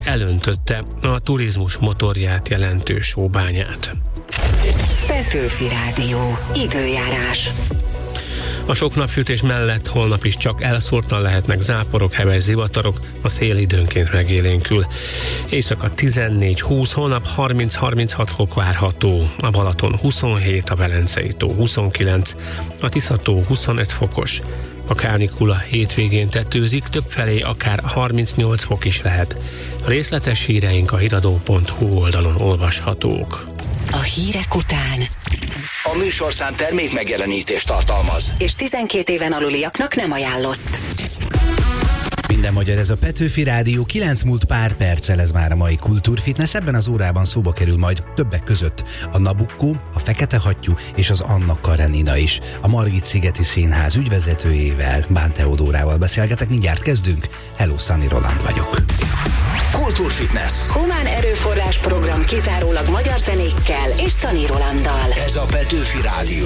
elöntötte a turizmus motorját jelentő sóbányát. Petőfi Rádió. Időjárás. A sok napsütés mellett holnap is csak elszórtan lehetnek záporok, heves zivatarok, a szél időnként megélénkül. Éjszaka 14-20, holnap 30-36 fok várható, a Balaton 27, a Velencei tó 29, a Tisza-tó 25 fokos. A kánikula hétvégén tetőzik, többfelé akár 38 fok is lehet. A részletes híreink a hiradó.hu oldalon olvashatók. A hírek után a műsorszám termék megjelenítést tartalmaz, és 12 éven aluliaknak nem ajánlott. Minden magyar, ez a Petőfi Rádió, 9 múlt pár perccel, ez már a mai Kultúrfitness. Ebben az órában szóba kerül majd többek között a Nabucco, a Fekete Hattyú és az Anna Karenina is. A Margit-szigeti Színház ügyvezetőjével, Bán Teodórával beszélgetek, mindjárt kezdünk. Hello, Szani Roland vagyok. Kultúrfitness. Humán erőforrás program kizárólag magyar zenékkel és Szani Rolanddal. Ez a Petőfi Rádió.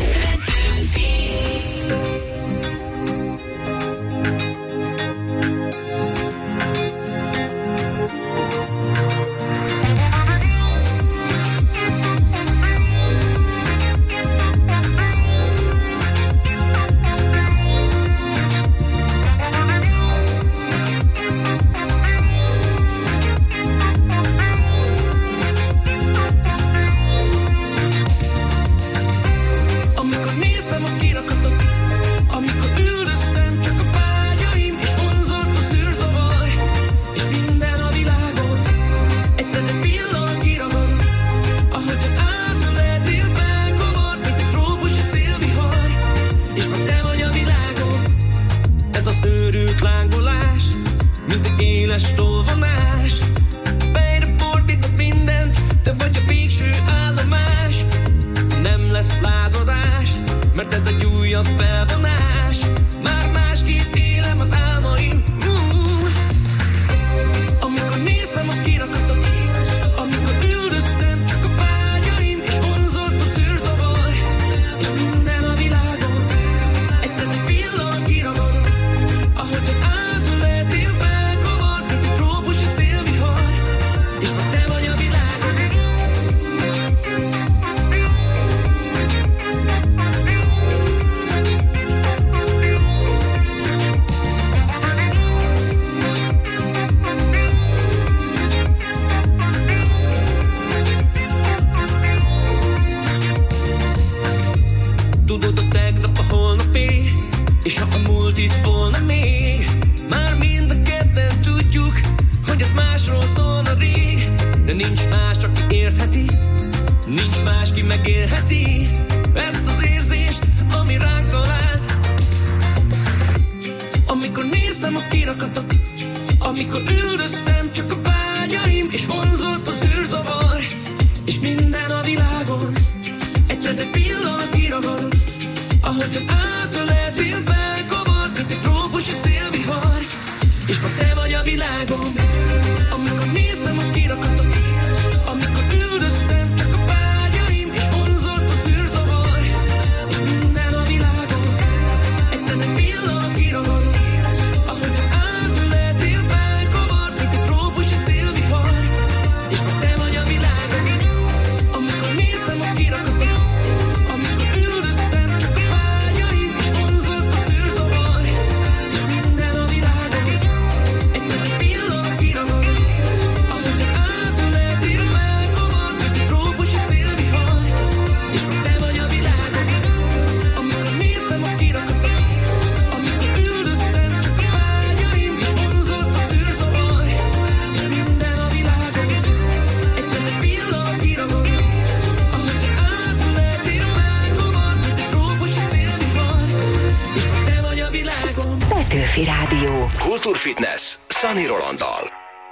Petőfi Rádió. Kultúrfitness Szani Rolanddal.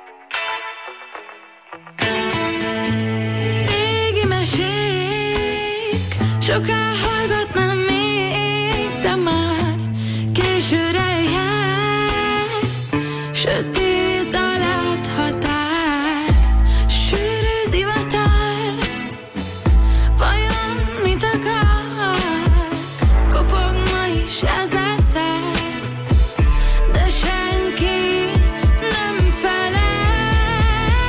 Régi mesék, soká hallgatnám még, de már későre jár. Sötét a láthatár, sűrű zivatar, vajon mit akar? Kopog ma is ezerszer, de senki nem felel.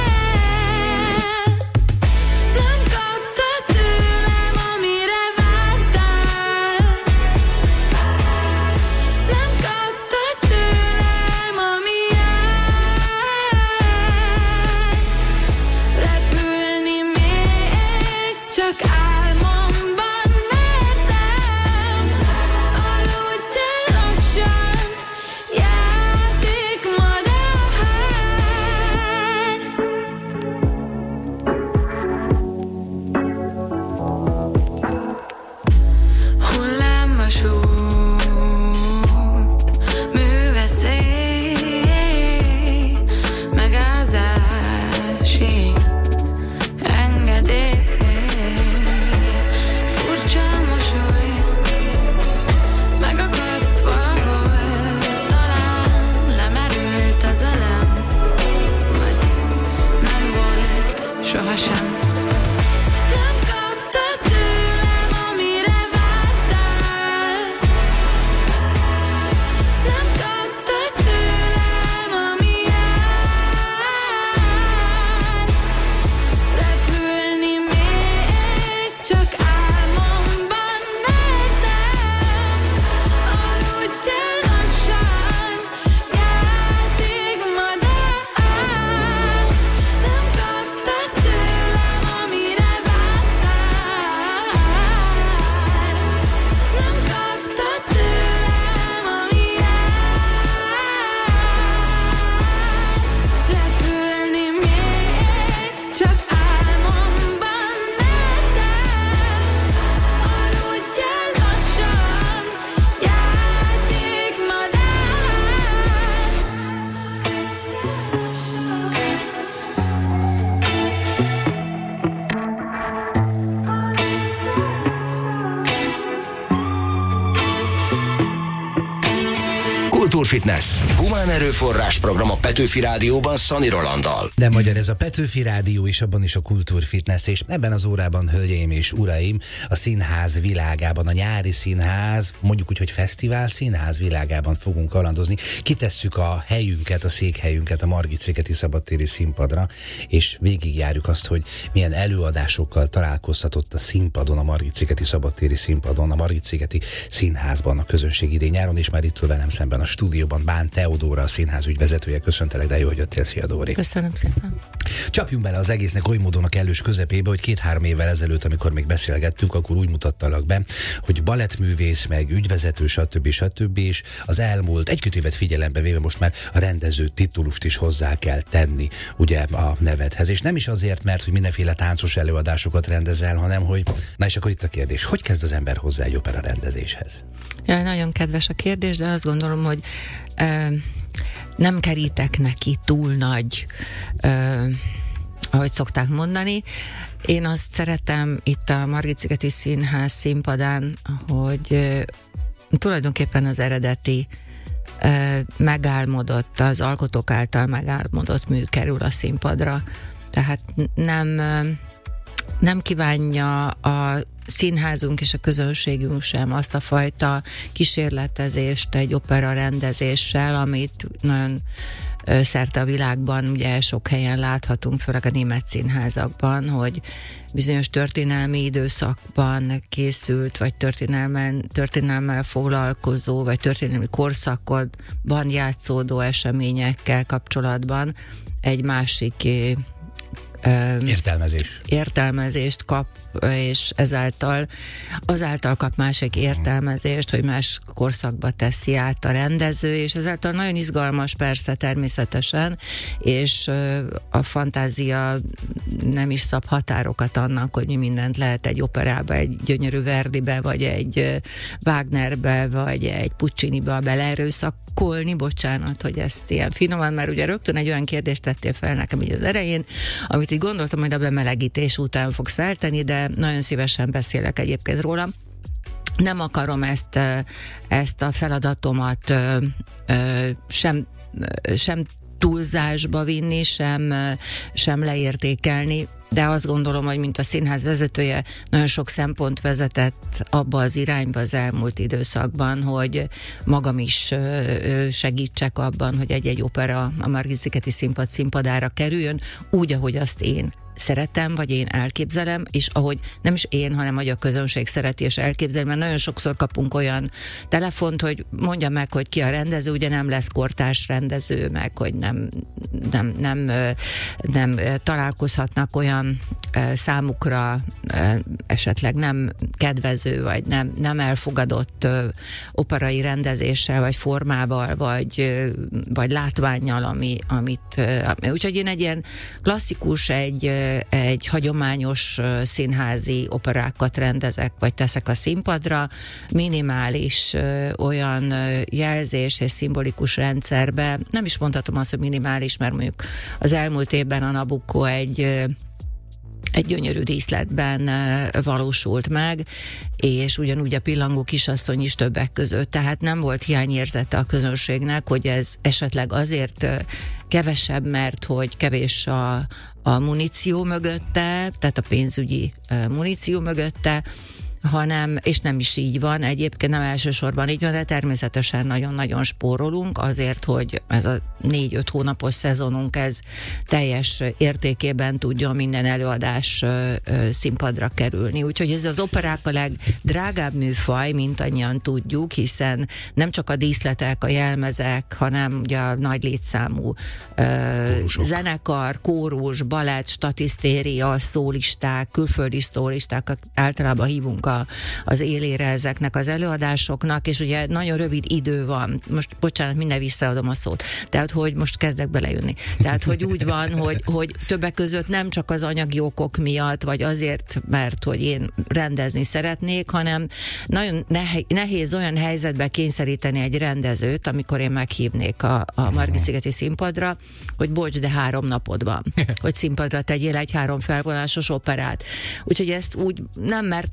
Kultúrfitness. Humán erőforrás program a Petőfi Rádióban Szani Rolanddal. De magyar ez a Petőfi Rádió, és abban is a Kultúrfitness, és ebben az órában, hölgyeim és uraim, a színház világában, a nyári színház, mondjuk úgy, hogy fesztivál színház világában fogunk kalandozni. Kitesszük a helyünket, a székhelyünket a Margit-szigeti szabadtéri színpadra, és végigjárjuk azt, hogy milyen előadásokkal találkozhatott a színpadon, a Margit-szigeti szabadtéri színpadon, a Margit-szigeti színházban a közönség idén-nyáron, és már itt velem szemben a stúdióban Bán Teodóra, a színház ügyvezetője. Köszöntelek, de jó, hogy jöttél. Szia, Dóri. Köszönöm szépen. Csapjunk bele az egésznek oly módon a kellős közepébe, hogy 2-3 évvel ezelőtt, amikor még beszélgettünk, akkor úgy mutattalak be, hogy balettművész, meg ügyvezető, stb. És az elmúlt 1-2 évet figyelembe véve most már a rendező titulust is hozzá kell tenni, ugye, a nevedhez. És nem is azért, mert hogy mindenféle táncos előadásokat rendezel, hanem hogy, na és akkor itt a kérdés, hogy kezd az ember hozzá egy opera rendezéshez? Ja, nagyon kedves a kérdés, de azt gondolom, hogy nem kerítek neki túl nagy, ahogy szokták mondani. Én azt szeretem itt a Margit-szigeti Színház színpadán, hogy tulajdonképpen az eredeti megálmodott, az alkotók által megálmodott mű kerül a színpadra. Tehát nem kívánja a színházunk és a közönségünk sem azt a fajta kísérletezést egy opera rendezéssel, amit nagyon szerte a világban ugye sok helyen láthatunk, főleg a német színházakban, hogy bizonyos történelmi időszakban készült, vagy történelmmel foglalkozó, vagy történelmi korszakban játszódó eseményekkel kapcsolatban egy másik értelmezést kap, és azáltal kap másik értelmezést, hogy más korszakba teszi át a rendező, és ezáltal nagyon izgalmas persze természetesen, és a fantázia nem is szab határokat annak, hogy mi mindent lehet egy operába, egy gyönyörű Verdibe, vagy egy Wagnerbe, vagy egy Pucciniba beleerőszakolni, bocsánat, hogy ezt ilyen finoman, mert ugye rögtön egy olyan kérdést tettél fel nekem így az elején, amit így gondoltam, hogy a bemelegítés után fogsz feltenni, de nagyon szívesen beszélek egyébként róla. Nem akarom ezt a feladatomat sem túlzásba vinni, sem leértékelni, de azt gondolom, hogy mint a színház vezetője, nagyon sok szempont vezetett abba az irányba az elmúlt időszakban, hogy magam is segítsek abban, hogy egy-egy opera a Margit-szigeti színpad színpadára kerüljön, úgy, ahogy azt én szeretem, vagy én elképzelem, és ahogy nem is én, hanem hogy a közönség szereti és elképzel, mert nagyon sokszor kapunk olyan telefont, hogy mondja meg, hogy ki a rendező, ugye nem lesz kortárs rendező, meg hogy nem találkozhatnak olyan számukra esetleg nem kedvező, vagy nem elfogadott operai rendezéssel, vagy formával, vagy látvánnyal, úgyhogy én egy ilyen klasszikus, egy hagyományos színházi operákat rendezek, vagy teszek a színpadra, minimális olyan jelzés és szimbolikus rendszerbe, nem is mondhatom azt, hogy minimális, mert mondjuk az elmúlt évben a Nabucco egy gyönyörű díszletben valósult meg, és ugyanúgy a Pillangó kisasszony is többek között, tehát nem volt hiányérzete a közönségnek, hogy ez esetleg azért kevesebb, mert hogy kevés a muníció mögötte, tehát a pénzügyi muníció mögötte, hanem, és nem is így van, egyébként nem elsősorban így van, de természetesen nagyon-nagyon spórolunk azért, hogy ez a 4-5 hónapos szezonunk ez teljes értékében tudjon minden előadás színpadra kerülni. Úgyhogy ez az operák a legdrágább műfaj, mint annyian tudjuk, hiszen nem csak a díszletek, a jelmezek, hanem ugye a nagy létszámú zenekar, kórus, balett, statisztéria, szólisták, külföldi szólisták, általában hívunk az élére ezeknek az előadásoknak, és ugye nagyon rövid idő van. Most, bocsánat, minden visszaadom a szót. Tehát, hogy most kezdek belejönni. Tehát, hogy úgy van, hogy többek között nem csak az anyagi okok miatt, vagy azért, mert hogy én rendezni szeretnék, hanem nagyon nehéz olyan helyzetbe kényszeríteni egy rendezőt, amikor én meghívnék a Margit-szigeti színpadra, hogy bocs, de 3 napod van, hogy színpadra tegyél egy 3 felvonásos operát. Úgyhogy ezt úgy nem mertem megtenni,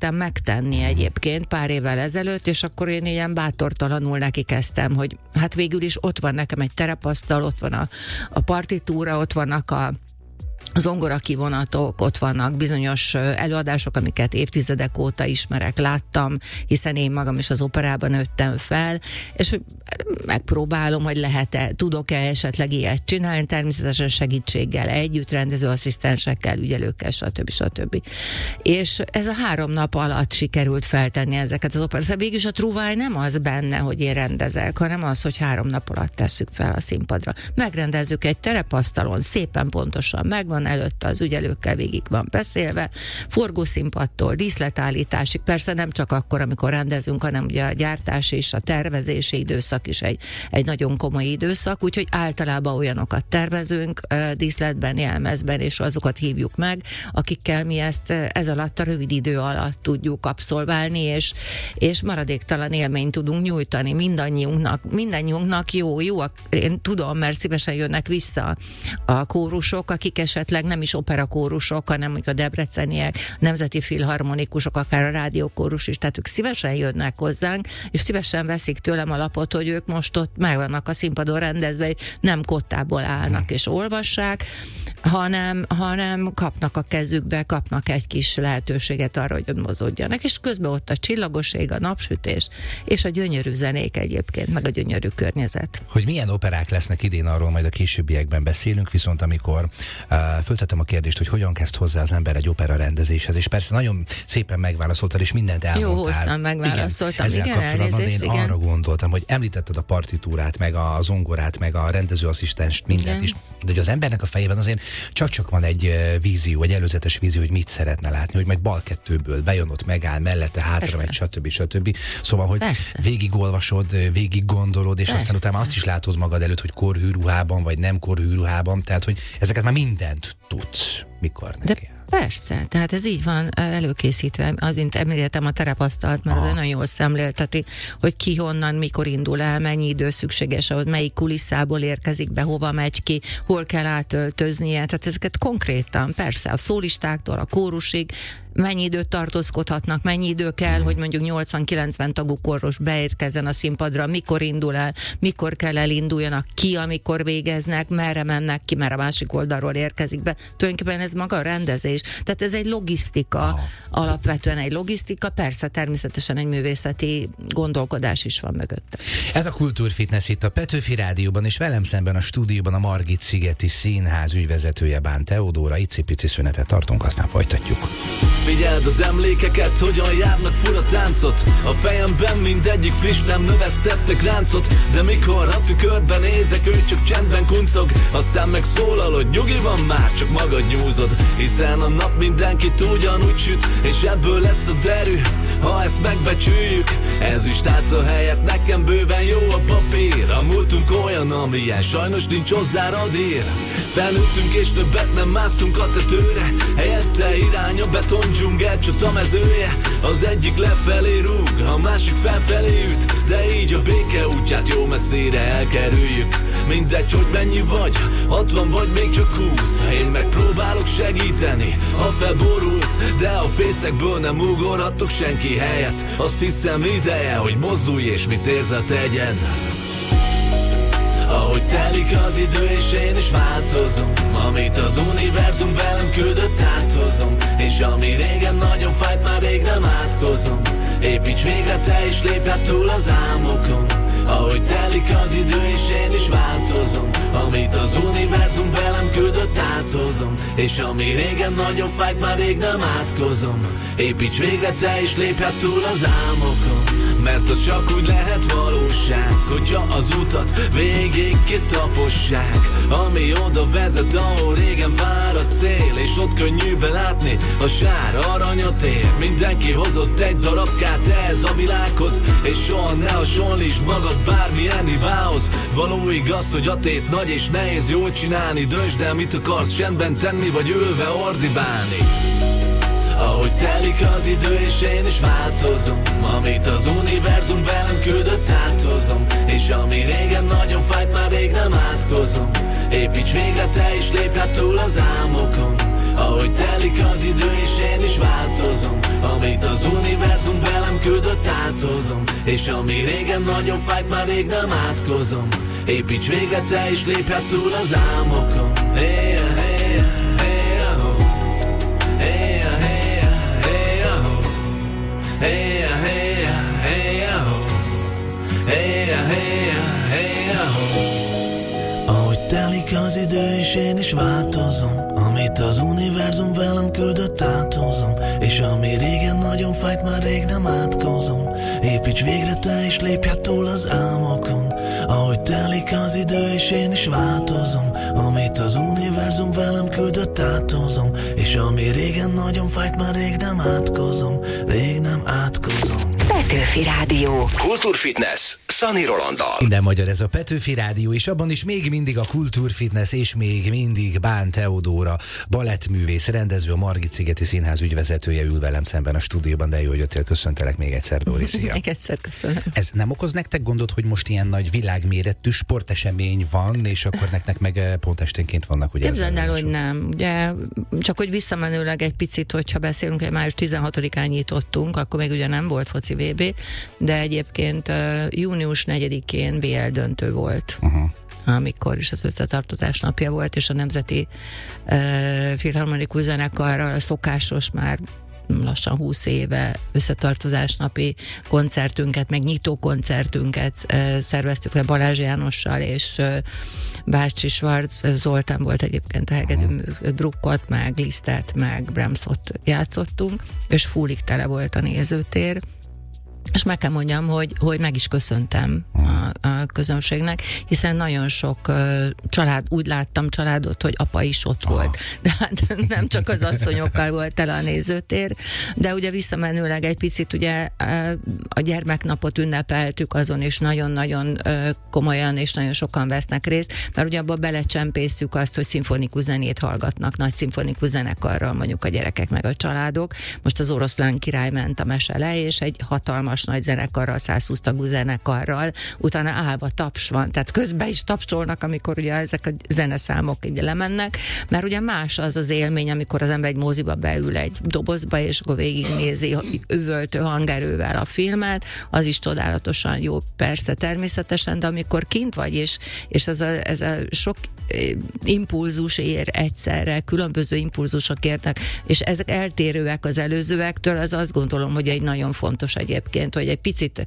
tenni egyébként pár évvel ezelőtt, és akkor én ilyen bátortalanul neki kezdtem, hogy hát végül is ott van nekem egy terepasztal, ott van a partitúra, ott vannak a zongora kivonatok, ott vannak bizonyos előadások, amiket évtizedek óta ismerek, láttam, hiszen én magam is az operában nőttem fel, és hogy megpróbálom, hogy tudok-e esetleg ilyet csinálni, természetesen segítséggel, együtt, rendezőasszisztensekkel, ügyelőkkel, stb. És ez a 3 nap alatt sikerült feltenni ezeket az operát. Végülis a trúváj nem az benne, hogy én rendezek, hanem az, hogy 3 nap alatt tesszük fel a színpadra. Megrendezzük egy terepasztalon, szépen pontosan megvan előtte az ügyelőkkel, végig van beszélve, forgószínpadtól díszletállításig, persze nem csak akkor, amikor rendezünk, hanem ugye a gyártási és a tervezési időszak is egy nagyon komoly időszak, úgyhogy általában olyanokat tervezünk díszletben, jelmezben, és azokat hívjuk meg, akikkel mi ezt ez alatt a rövid idő alatt tudjuk abszolválni, és maradéktalan élményt tudunk nyújtani mindannyiunknak jó, én tudom, mert szívesen jönnek vissza a kórusok, akik esetleg nem is operakórusok, hanem mondjuk a debreceniek, a nemzeti filharmonikusok, akár a rádiókórus is, tehát ők szívesen jönnek hozzánk, és szívesen veszik tőlem a lapot, hogy ők most ott meg vannak a színpadon rendezve, hogy nem kottából állnak és olvassák, hanem kapnak a kezükbe, kapnak egy kis lehetőséget arra, hogy ott mozogjanak, és közben ott a csillagos ég, a napsütés, és a gyönyörű zenék egyébként, meg a gyönyörű környezet. Hogy milyen operák lesznek idén, arról majd a későbbiekben beszélünk, viszont amikor föltettem a kérdést, hogy hogyan kezd hozzá az ember egy opera rendezéshez, és persze nagyon szépen megválaszoltál, és mindent elmondtál. Jó, hosszan megválaszoltam. Igen, ezzel kapcsolatban elnézést, én arra gondoltam, hogy említetted a partitúrát, meg a zongorát, meg a rendezőasszisztenst, mindent is, de hogy az embernek a fejében azért csak van egy vízió, egy előzetes vízió, hogy mit szeretne látni, hogy majd bal kettőből bejön, ott megáll, mellette hátra megy, stb. Szóval, hogy végigolvasod, végig gondolod, és aztán utána azt is látod magad előtt, hogy korhűruhában, vagy nem korhűruhában, tehát, hogy ezeket már mindent tudsz, mikor neki. Persze, tehát ez így van előkészítve. Azért említettem a terepasztalt, mert az nagyon jól szemlélteti, hogy ki honnan, mikor indul el, mennyi idő szükséges, ahogy melyik kulisszából érkezik be, hova megy ki, hol kell átöltöznie. Tehát ezeket konkrétan, persze, a szólistáktól a kórusig, mennyi időt tartózkodhatnak, mennyi idő kell, hogy mondjuk 80-90 tagú kórus beérkezzen a színpadra, mikor indul el, mikor kell elinduljanak, ki, amikor végeznek, merre mennek ki, mert a másik oldalról érkezik be. Tulajdonképpen ez maga a rendezés. Tehát ez egy logisztika, alapvetően egy logisztika, persze természetesen egy művészeti gondolkodás is van mögötte. Ez a Kultúrfitness itt a Petőfi Rádióban, és velem szemben a stúdióban a Margit-szigeti Színház ügyvezetője, Bán Teodóra. Icipici szünetet tartunk, aztán folytatjuk. Figyeld az emlékeket, hogyan járnak fura táncot. A fejemben mindegyik friss, nem növesztettek ráncot. De mikor a tükörben nézek, ő csak csendben kuncog. Aztán megszólal, hogy nyugi van már, csak magad nyúzod. Hiszen a nap mindenkit ugyanúgy süt, és ebből lesz a derű, ha ezt megbecsüljük. Ez is tálca helyett nekem bőven jó a papír. A múltunk olyan, amilyen, sajnos nincs hozzá radír. Felnőttünk és többet nem másztunk a tetőre, helyette irány a beton dzsungel csatamezője. Az egyik lefelé rúg, a másik felfelé üt, de így a béke útját jó messzire elkerüljük. Mindegy, hogy mennyi vagy, 60 vagy még csak 20. Én megpróbálok segíteni, ha felborulsz, de a fészekből nem ugorhatok senki helyett. Azt hiszem ideje, hogy mozdulj és mit érzel tegyed. Ahogy telik az idő és én is változom, amit az univerzum velem küldött áthozom, és ami régen nagyon fájt, már rég nem átkozom. Építs végre te is, lépj át túl az álmokon. Ahogy telik az idő és én is változom, amit az univerzum velem küldött áthozom, és ami régen nagyon fájt, már rég nem átkozom. Építs végre te is, lépj át túl az álmokon. Mert az csak úgy lehet valóság, hogyha az utat végig kitapossák, ami oda vezet, ahol régen vár a cél, és ott könnyű belátni a sár aranyat ér. Mindenki hozott egy darabkát ehhez a világhoz, és soha ne hasonlítsd magad bármilyen hibához. Való igaz, hogy a tét nagy és nehéz jól csinálni, döntsd el, mit akarsz csendben tenni, vagy ülve ordibálni. Ahogy telik az idő és én is változom, amit az univerzum velem küldött áthozom, és ami régen nagyon fájt, már rég nem átkozom. Építs végre te is, lépj át túl az álmokon. Ahogy telik az idő és én is változom, amit az univerzum velem küldött, áthozom. És ami régen nagyon fájt, már rég nem átkozom. Építs végre te is, lépj hát túl az álmokon. Hey, hey, hey, oh. Hey, hey, hey, oh. Hey, hey, hey, oh. Hey, hey, hey, oh. Ahogy telik az idő és én is változom, amit az univerzum velem küldött, áthozom. És ami régen nagyon fájt, már rég nem átkozom. Építs végre te is, lépj hát túl az álmokon. Ahogy telik az idő és én is változom, amit az univerzum velem küldött, áthozom. És ami régen nagyon fájt, már rég nem átkozom. Rég nem átkozom. Petőfi Rádió. Kultúrfitness Szani Rolanddal. Minden magyar ez a Petőfi Rádió, és abban is még mindig a kultúrfitness, és még mindig Bán Teodóra, balettművész, rendező, a Margit-szigeti Színház ügyvezetője ül velem szemben a stúdióban, de jó, hogy jöttél, köszöntelek még egyszer, Dóri, szia. Még egyszer köszönöm. Ez nem okoz nektek gondot, hogy most ilyen nagy világméretű sportesemény van, és akkor nektek meg pont esténként vannak, ugye? Képzeld el, hogy nem. Ugye, csak hogy visszamenőleg egy picit, hogyha beszélünk, hogy május 16-án nyitottunk, akkor még ugye nem volt foci VB, de egyébként június 4-én BL döntő volt. Amikor is az összetartozás napja volt, és a Nemzeti Filharmonikus Zenekarral a szokásos már lassan 20 éve összetartozásnapi koncertünket, meg nyitó koncertünket szerveztük le Balázs Jánossal, és Bácsi Schwarz Zoltán volt egyébként a hegedű, Bruckot, meg Lisztet, meg Brahmsot játszottunk, és fullig tele volt a nézőtér. És meg kell mondjam, hogy meg is köszöntem a közönségnek, hiszen nagyon sok család, úgy láttam családot, hogy apa is ott volt. De hát nem csak az asszonyokkal volt tele a nézőtér, de ugye visszamenőleg egy picit ugye a gyermeknapot ünnepeltük, azon is nagyon-nagyon komolyan és nagyon sokan vesznek részt, mert ugye abba belecsempészük azt, hogy szimfonikus zenét hallgatnak, nagy szimfonikus zenekarral mondjuk a gyerekek meg a családok. Most az Oroszlán király ment a mese le, és egy hatalmas nagy zenekarral, 120 tagú zenekarral, utána állva taps van, tehát közben is tapsolnak, amikor ugye ezek a zeneszámok így lemennek, mert ugye más az az élmény, amikor az ember egy moziba beül egy dobozba, és akkor végignézi üvöltő hangerővel a filmet, az is csodálatosan jó, persze, természetesen, de amikor kint vagy, és ez a sok impulzus ér egyszerre, különböző impulzusok érnek, és ezek eltérőek az előzőektől, az azt gondolom, hogy egy nagyon fontos egyébként, hogy egy picit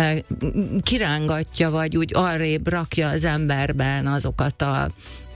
kirángatja, vagy úgy arrébb rakja az emberben azokat a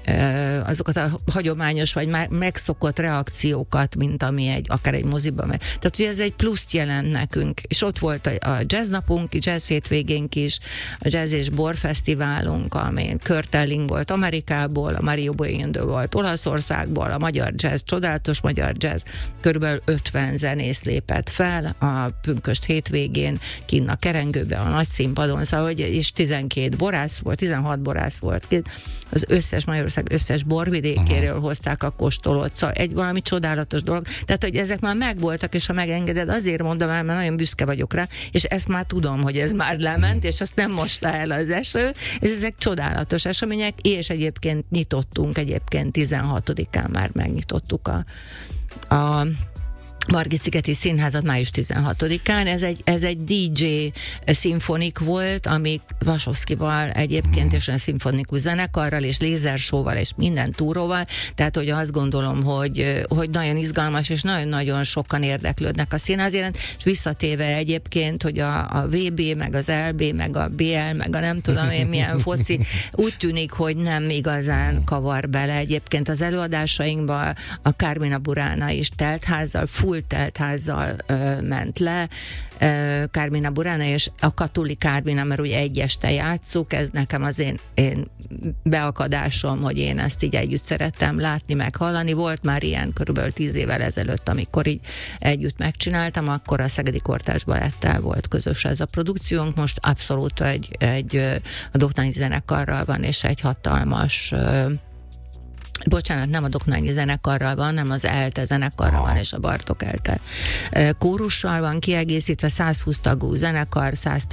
hagyományos, vagy már megszokott reakciókat, mint ami akár egy moziban megy. Tehát ugye ez egy pluszt jelent nekünk, és ott volt a jazznapunk, jazz hétvégénk is, a Jazz és Bor Fesztiválunk, amelyen Körtelling volt Amerikából, a Mario Boiendo volt Olaszországból, a magyar jazz, csodálatos magyar jazz, körülbelül 50 zenész lépett fel a pünkösd hétvégén, kinn a Kerengőben, a nagy színpadon, szóval, és 16 borász volt, az összes Magyarország összes borvidékéről hozták a kóstolót, szóval egy valami csodálatos dolog. Tehát, hogy ezek már megvoltak, és ha megengeded, azért mondom el, mert nagyon büszke vagyok rá, és ezt már tudom, hogy ez már lement, és azt nem mosta el az eső, és ezek csodálatos események, és egyébként nyitottunk, 16-án már megnyitottuk a Margit-szigeti Színházat május 16-án. Ez egy DJ szimfonik volt, ami Vasovszkival egyébként, és a szimfonikus zenekarral, és lézersóval, és minden túróval, tehát hogy azt gondolom, hogy nagyon izgalmas, és nagyon-nagyon sokan érdeklődnek a színház iránt, és visszatéve egyébként, hogy a VB, meg az LB, meg a BL, meg a nem tudom én milyen foci, úgy tűnik, hogy nem igazán kavar bele. Egyébként az előadásainkban a Carmina Burana is teltházzal, full teltházzal ment le, Carmina Burana, és a Katuli Carmina, mert ugye egy este játszuk, ez nekem az én beakadásom, hogy én ezt így együtt szerettem látni, meg hallani. Volt már ilyen körülbelül 10 évvel ezelőtt, amikor így együtt megcsináltam, akkor a Szegedi Kortárs Balettel volt közös ez a produkciónk, most abszolút a Doknányi zenekarral van, és egy hatalmas bocsánat, nem a Doknányi zenekarral van, hanem az ELTE zenekarral van, és a Bartók ELTE kórussal van kiegészítve, 120 tagú zenekar, 100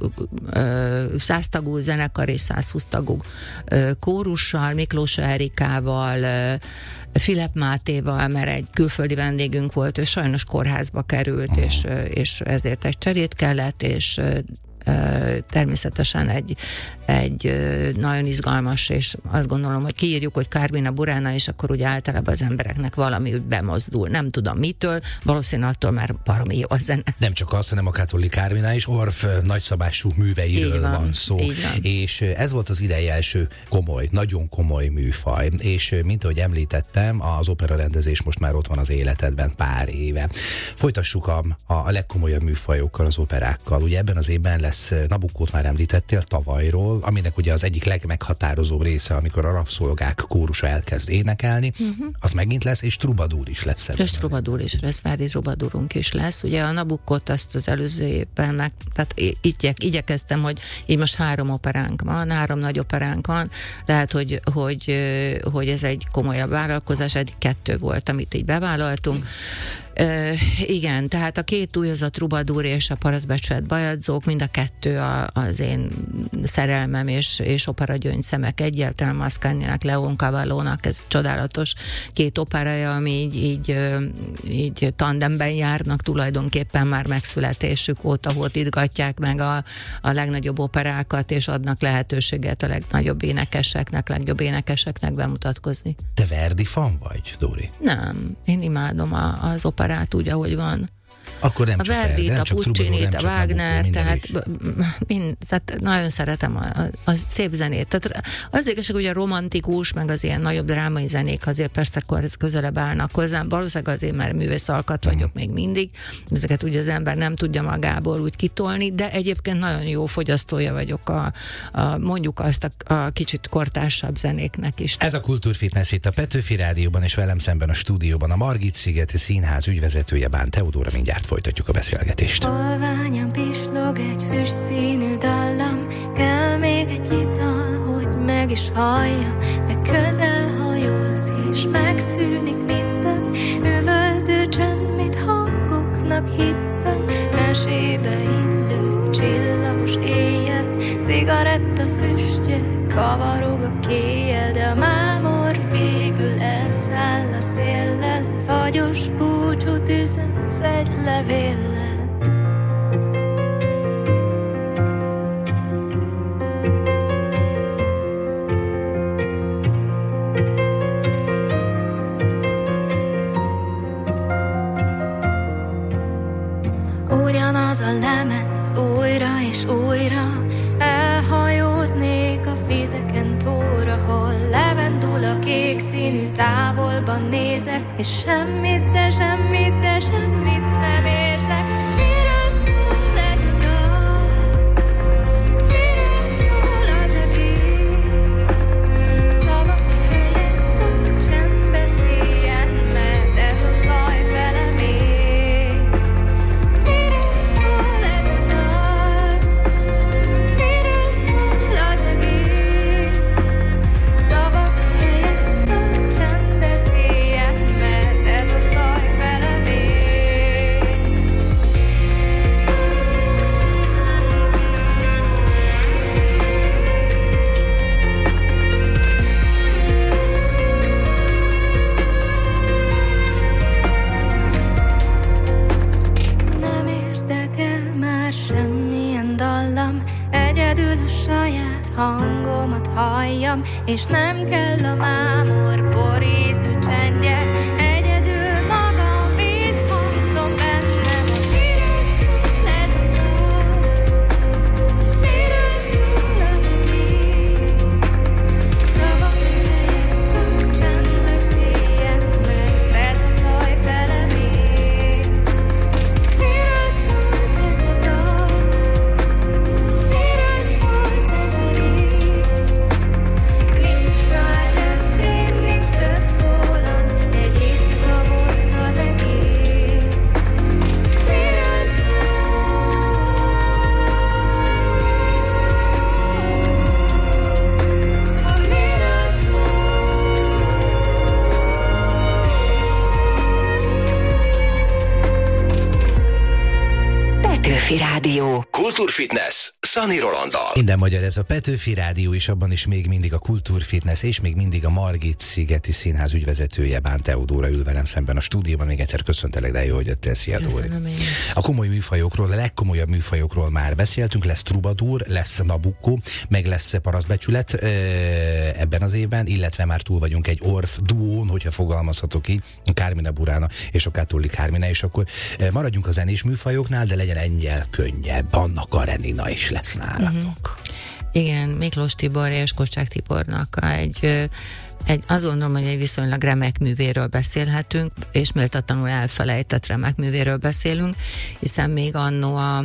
tagú zenekar és 120 tagú kórussal, Miklós Erikával, Filip Mátéval, mert egy külföldi vendégünk volt, ő sajnos kórházba került, és ezért egy cserét kellett, és természetesen egy nagyon izgalmas, és azt gondolom, hogy kiírjuk, hogy Carmina Burana, és akkor ugye általában az embereknek valami úgy bemozdul. Nem tudom mitől, valószínűleg attól már baromi jó a zene. Nem csak az, hanem a Katholik Carmina is Orff nagyszabású műveiről van szó. És ez volt az idei első komoly, nagyon komoly műfaj. És mint ahogy említettem, az operarendezés most már ott van az életedben pár éve. Folytassuk a legkomolyabb műfajokkal, az operákkal. Ugye ebben az évben lesz Nabuccót már említettél tavalyról, aminek ugye az egyik legmeghatározóbb része, amikor a rabszolgák kórusa elkezd énekelni, az megint lesz, és trubadúr is lesz. És trubadúr is lesz, Verdi trubadúrunk is lesz. Ugye a Nabuccót azt az előző évben tehát igyekeztem, hogy így most 3 operánk van, 3 nagy operánk van, tehát hogy ez egy komolyabb vállalkozás, eddig 2 volt, amit így bevállaltunk. Igen, tehát a 2 új, az a Trubadúr és a Parasztbecsület bajadzók, mind a 2 az én szerelmem és operagyöngyszemek egyáltalán, Mascagninak, Leon Cavallónak, ez csodálatos 2 operája, ami így tandemben járnak, tulajdonképpen már megszületésük óta hódítgatják meg a legnagyobb operákat, és adnak lehetőséget a legnagyobb énekeseknek bemutatkozni. Te Verdi fan vagy, Dóri? Nem, én imádom az operát úgy, ahogy van. Akkor nem a csak Verdit, nem a csak Puccinit, a Wagner, Nabucco, tehát nagyon szeretem a szép zenét. Tehát az igazság, hogy a romantikus, meg az ilyen nagyobb drámai zenék azért persze akkor közelebb állnak hozzám. Valószínűleg azért, mert művész alkat vagyok még mindig. Ezeket ugye az ember nem tudja magából úgy kitolni, de egyébként nagyon jó fogyasztója vagyok mondjuk azt a kicsit kortársabb zenéknek is. Ez a Kultúrfitness itt a Petőfi Rádióban, és velem szemben a stúdióban a Margit-szigeti Színház ügyvezetője, Bán Teodóra. Mindjárt folytatjuk a beszélgetést. Halványan pislog egy füstszínű dallam, kell még egy ital, hogy meg is halljam, de közel hajolsz és megszűnik minden, üvöltő csend, mit hangoknak hittem, mesébe illő csillagos éjjel, cigaretta füstje, kavarog a kéjjel, de a mámor végül elszáll a széllel, fagyos búcsút üzensz egy levéllel. Ugyanaz a lemez újra és újra, elhajóznék a vizeken túlra, hol levendul a kék színű távolban nézek, és semmit, de semmit, de semmit nem érzek. Miről szól ez a dal? Miről szól az egész? Szavak helyett a csend beszéljen, mert ez a zaj velem észt. Miről szól ez a dal? Miről szól az egész? Szavak helyett a csend beszéljen, mert ez a zaj velem észt. Nem érdekel már semmilyen dallam, egyedül a saját hangomat halljam, és nem kell a mámor borízű csendje, egyedül magam vízhangzom bennem. Miről szól ez a dal? Miről szól az egész? Szavak helyett a csend beszéljen, mert ez a zaj velem észt. Miről szólt ez a dal? Miről szólt ez a rész? Nincs már refrén, nincs több szó, Petőfi Rádió. Kultúrfitness Szani Rolanddal. Minden magyar, ez a Petőfi Rádió, és abban is még mindig a Kultúrfitness, és még mindig a Margit-szigeti Színház ügyvezetője, Bán Teodóra ül velem szemben a stúdióban. Még egyszer köszöntelek, de jó, hogy jöttél. Szia, Dóri. A komoly műfajokról, a legkomolyabb műfajokról már beszéltünk, lesz Troubadour, lesz Nabucco, meg lesz Parasztbecsület ebben az évben, illetve már túl vagyunk egy Orff duón, hogyha fogalmazhatok így, Carmina Burana és a Cattolic Carmina, és akkor maradjunk a zenés műfajoknál, de legyen ennyel könnyebb. Anna Karenina is lesz nálatok. Igen, Miklós Tibor és Kocsák Tibornak azt gondolom, hogy egy viszonylag remek művéről beszélhetünk, és méltatlanul elfelejtett remek művéről beszélünk, hiszen még annó a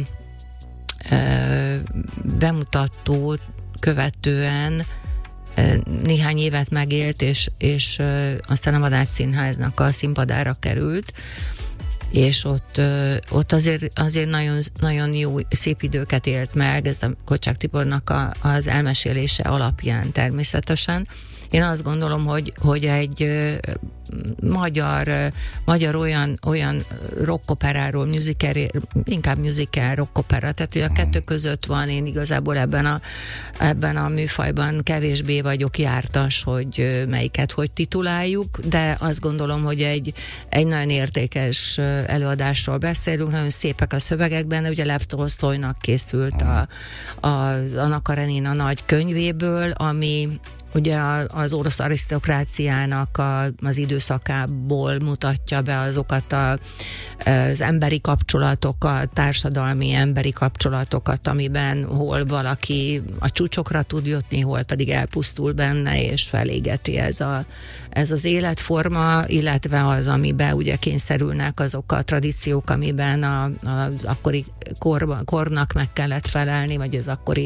bemutatót követően néhány évet megélt, és aztán a Madách Színháznak a színpadára került, és ott azért nagyon, nagyon jó, szép időket élt meg, ez a Kocsák Tibornak az elmesélése alapján természetesen. Én azt gondolom, hogy egy magyar olyan rockoperáról, inkább musical rockopera, tehát ugye a kettő között van, én igazából ebben a műfajban kevésbé vagyok jártas, hogy melyiket hogy tituláljuk, de azt gondolom, hogy egy nagyon értékes előadásról beszélünk, nagyon szépek a szövegekben, ugye Lev Tolsztojnak készült a Anna Karenina nagy könyvéből, ami ugye az orosz arisztokráciának az időszakából mutatja be azokat az emberi kapcsolatokat, társadalmi emberi kapcsolatokat, amiben hol valaki a csúcsokra tud jutni, hol pedig elpusztul benne, és felégeti ez az életforma, illetve az, amiben ugye kényszerülnek azok a tradíciók, amiben az akkori kornak meg kellett felelni, vagy az akkori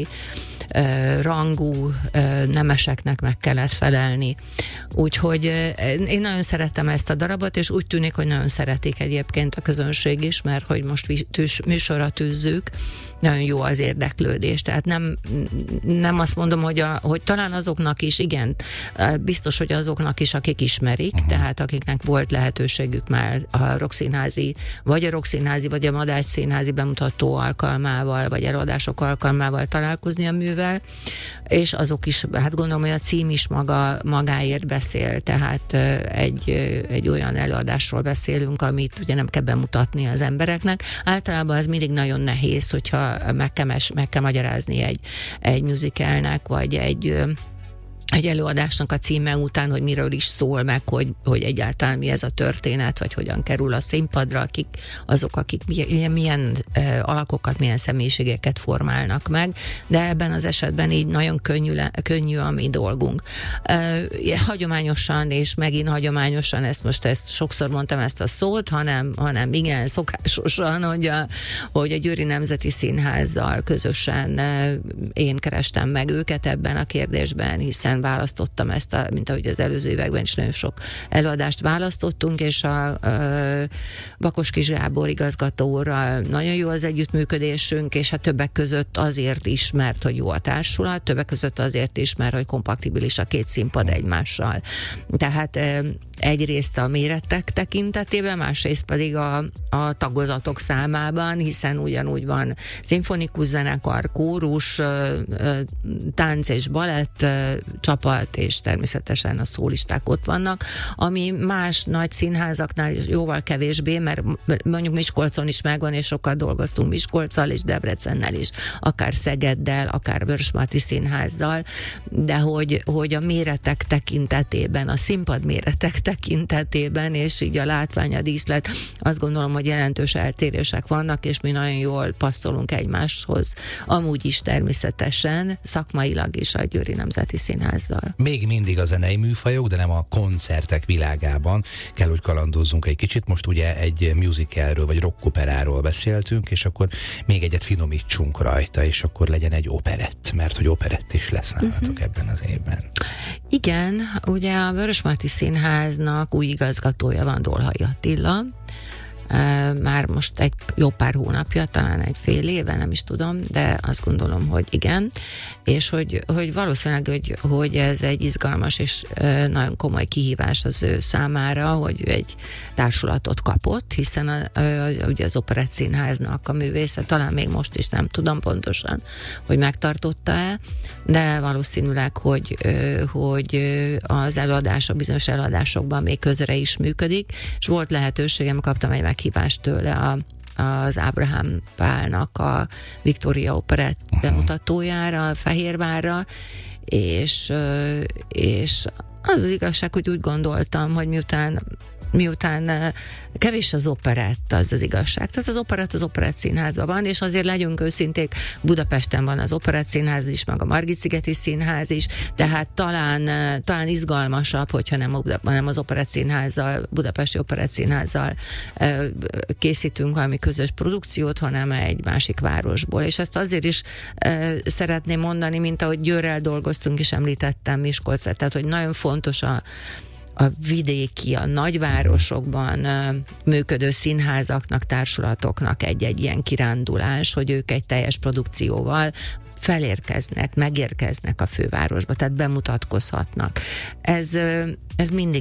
rangú nemeseknek meg kellett felelni. Úgyhogy én nagyon szeretem ezt a darabot, és úgy tűnik, hogy nagyon szeretik egyébként a közönség is, mert hogy most műsorra tűzzük, nagyon jó az érdeklődés. Tehát nem azt mondom, hogy talán azoknak is, igen, biztos, hogy azoknak is, akik ismerik, tehát akiknek volt lehetőségük már a Rockszínházi, vagy a Madách Színházi bemutató alkalmával, vagy előadások alkalmával találkozni a művel, és azok is, hát gondolom, hogy a cím is magáért beszél, tehát egy olyan előadásról beszélünk, amit ugye nem kell bemutatni az embereknek. Általában az mindig nagyon nehéz, hogyha meg kell magyarázni egy musicalnek, vagy egy előadásnak a címe után, hogy miről is szól, meg hogy egyáltalán mi ez a történet, vagy hogyan kerül a színpadra, akik milyen alakokat, milyen személyiségeket formálnak meg, de ebben az esetben így nagyon könnyű a mi dolgunk. Hagyományosan, és megint hagyományosan, ezt sokszor mondtam ezt a szót, hanem igen, szokásosan, hogy a Győri Nemzeti Színházzal közösen én kerestem meg őket ebben a kérdésben, hiszen választottam ezt, mint ahogy az előző években is nagyon sok előadást választottunk, és a Bakos Kis Gábor igazgatóral nagyon jó az együttműködésünk, és hát többek között azért is, mert hogy jó a társulat, többek között azért is, mert hogy kompatibilis a két színpad egymással. Tehát egyrészt a méretek tekintetében, másrészt pedig a tagozatok számában, hiszen ugyanúgy van szimfonikus zenekar, kórus, tánc és balett csapat, és természetesen a szólisták ott vannak, ami más nagy színházaknál jóval kevésbé, mert mondjuk Miskolcon is megvan, és sokat dolgoztunk Miskolccal és Debrecennel is, akár Szegeddel, akár Vörösmarty Színházzal, de hogy a méretek tekintetében, a színpad méretek tekintetében, és így a látvány, a díszlet, azt gondolom, hogy jelentős eltérések vannak, és mi nagyon jól passzolunk egymáshoz. Amúgy is természetesen, szakmailag is a Győri Nemzeti Színházzal. Még mindig a zenei műfajok, de nem a koncertek világában kell, hogy kalandozzunk egy kicsit. Most ugye egy musicalről, vagy rockoperáról beszéltünk, és akkor még egyet finomítsunk rajta, és akkor legyen egy operett, mert hogy operett is lesz nálatok ebben az évben. Igen, ugye a Vörösmarty Színháznak új igazgatója van, Dolhai Attila, már most egy jó pár hónapja, talán egy fél éve, nem is tudom, de azt gondolom, hogy igen, és hogy valószínűleg, hogy ez egy izgalmas és nagyon komoly kihívás az ő számára, hogy ő egy társulatot kapott, hiszen ugye az Operettszínháznak a művésze, talán még most is nem tudom pontosan, hogy megtartotta-e, de valószínűleg, hogy az előadások, bizonyos előadásokban még közre is működik, és volt lehetőségem, kaptam egy meghívást tőle az Ábrahám Pálnak a Victoria Operett bemutatójára, Fehérvárra, és az igazság, hogy úgy gondoltam, hogy miután kevés az operett, az igazság. Tehát az operett az Operettszínházban van, és azért legyünk őszinték, Budapesten van az Operettszínház is, meg a Margit-szigeti Színház is, tehát talán izgalmasabb, hogyha nem az Operettszínházzal, Budapesti Operettszínházzal készítünk valami közös produkciót, hanem egy másik városból. És ezt azért is szeretném mondani, mint ahogy Győrrel dolgoztunk, és említettem Miskolcot, tehát hogy nagyon fontos a vidéki, a nagyvárosokban működő színházaknak, társulatoknak egy egy kirándulás, hogy ők egy teljes produkcióval felérkeznek, megérkeznek a fővárosba, tehát bemutatkozhatnak. Ez mindig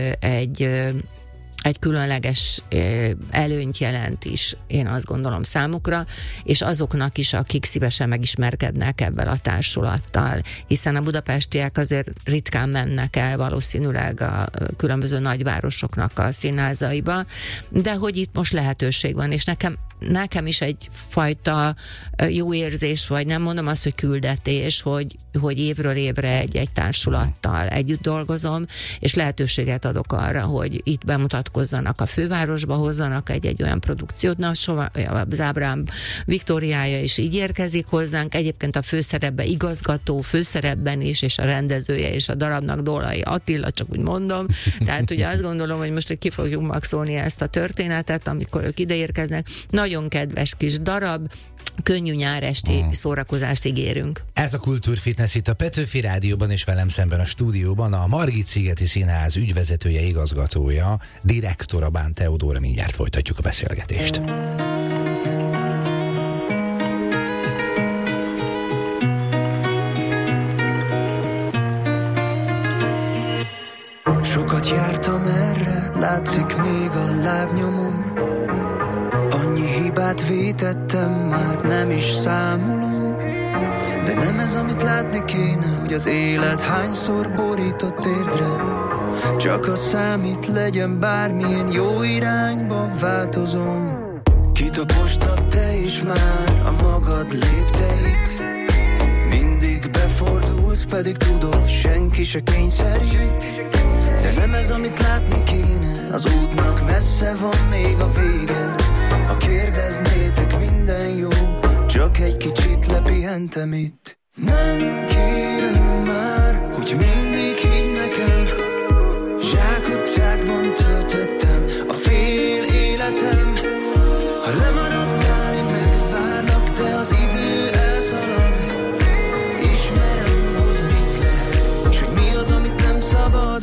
egy különleges előnyt jelent is, én azt gondolom számukra, és azoknak is, akik szívesen megismerkednek ebben a társulattal, hiszen a budapestiek azért ritkán mennek el valószínűleg a különböző nagyvárosoknak a színházaiba, de hogy itt most lehetőség van, és nekem is egyfajta jó érzés, vagy nem mondom azt, hogy küldetés, hogy évről évre egy társulattal együtt dolgozom, és lehetőséget adok arra, hogy itt bemutatkozzanak a fővárosba, hozzanak egy olyan produkciót. Na, az Ábrahám Viktóriája is így érkezik hozzánk, egyébként a főszerepben igazgató, főszerepben is, és a rendezője és a darabnak Dólai Attila, csak úgy mondom. Tehát ugye azt gondolom, hogy most ki fogjuk maxolni ezt a történetet, amikor ők ideérkeznek. Nagyon kedves kis darab, könnyű nyáresti szórakozást ígérünk. Ez a Kultúrfitness itt a Petőfi Rádióban, és velem szemben a stúdióban a Margit-szigeti Színház ügyvezetője, igazgatója, direktora Bán Teodóra. Mindjárt folytatjuk a beszélgetést. Sokat jártam erre, látszik még a lábnyomom. Annyi hibát vétettem, már nem is számolom. De nem ez, amit látni kéne, hogy az élet hányszor borított térdre. Csak a számít, legyen bármilyen, jó irányba változom. Kitapostat te is már a magad lépteit. Mindig befordulsz, pedig tudod, senki se kényszerít. De nem ez, amit látni kéne, az útnak messze van még a vége. Ha kérdeznétek, minden jó, csak egy kicsit lepihentem itt. Nem kérem már, hogy mindig higgy nekem. Zsákutcákban töltöttem a fél életem. Ha lemaradnál, én megvárlak, de az idő elszalad. Ismerem, hogy mit lehet, s hogy mi az, amit nem szabad.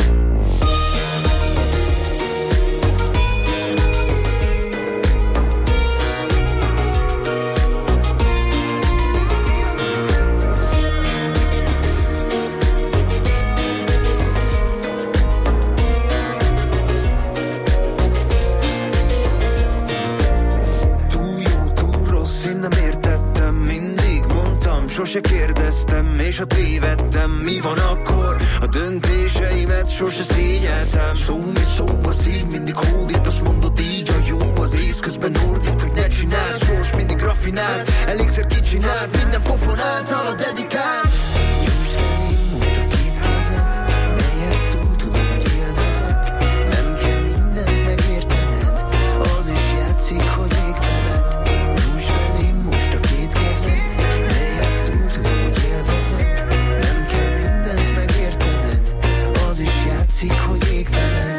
Sose kérdeztem, és ha tévedtem, mi van akkor? A döntéseimet sose szégyeltem. Szó mi szó, a szív mindig hódít, azt mondod így a jó. Az ész közben ordít, hogy ne csináld. Sors mindig raffinált, elégszer kicsinált. Minden pofon általa dedikált. Nyújts felém most a két kezed, ne játsz túl, tudom, hogy élvezed. Nem kell mindent megértened, az is játszik, hogy ég veled. Nyújts felém most a két kezed, tudom, hogy élvezed. Nem kell mindent megértened, az is játszik, hogy ég veled.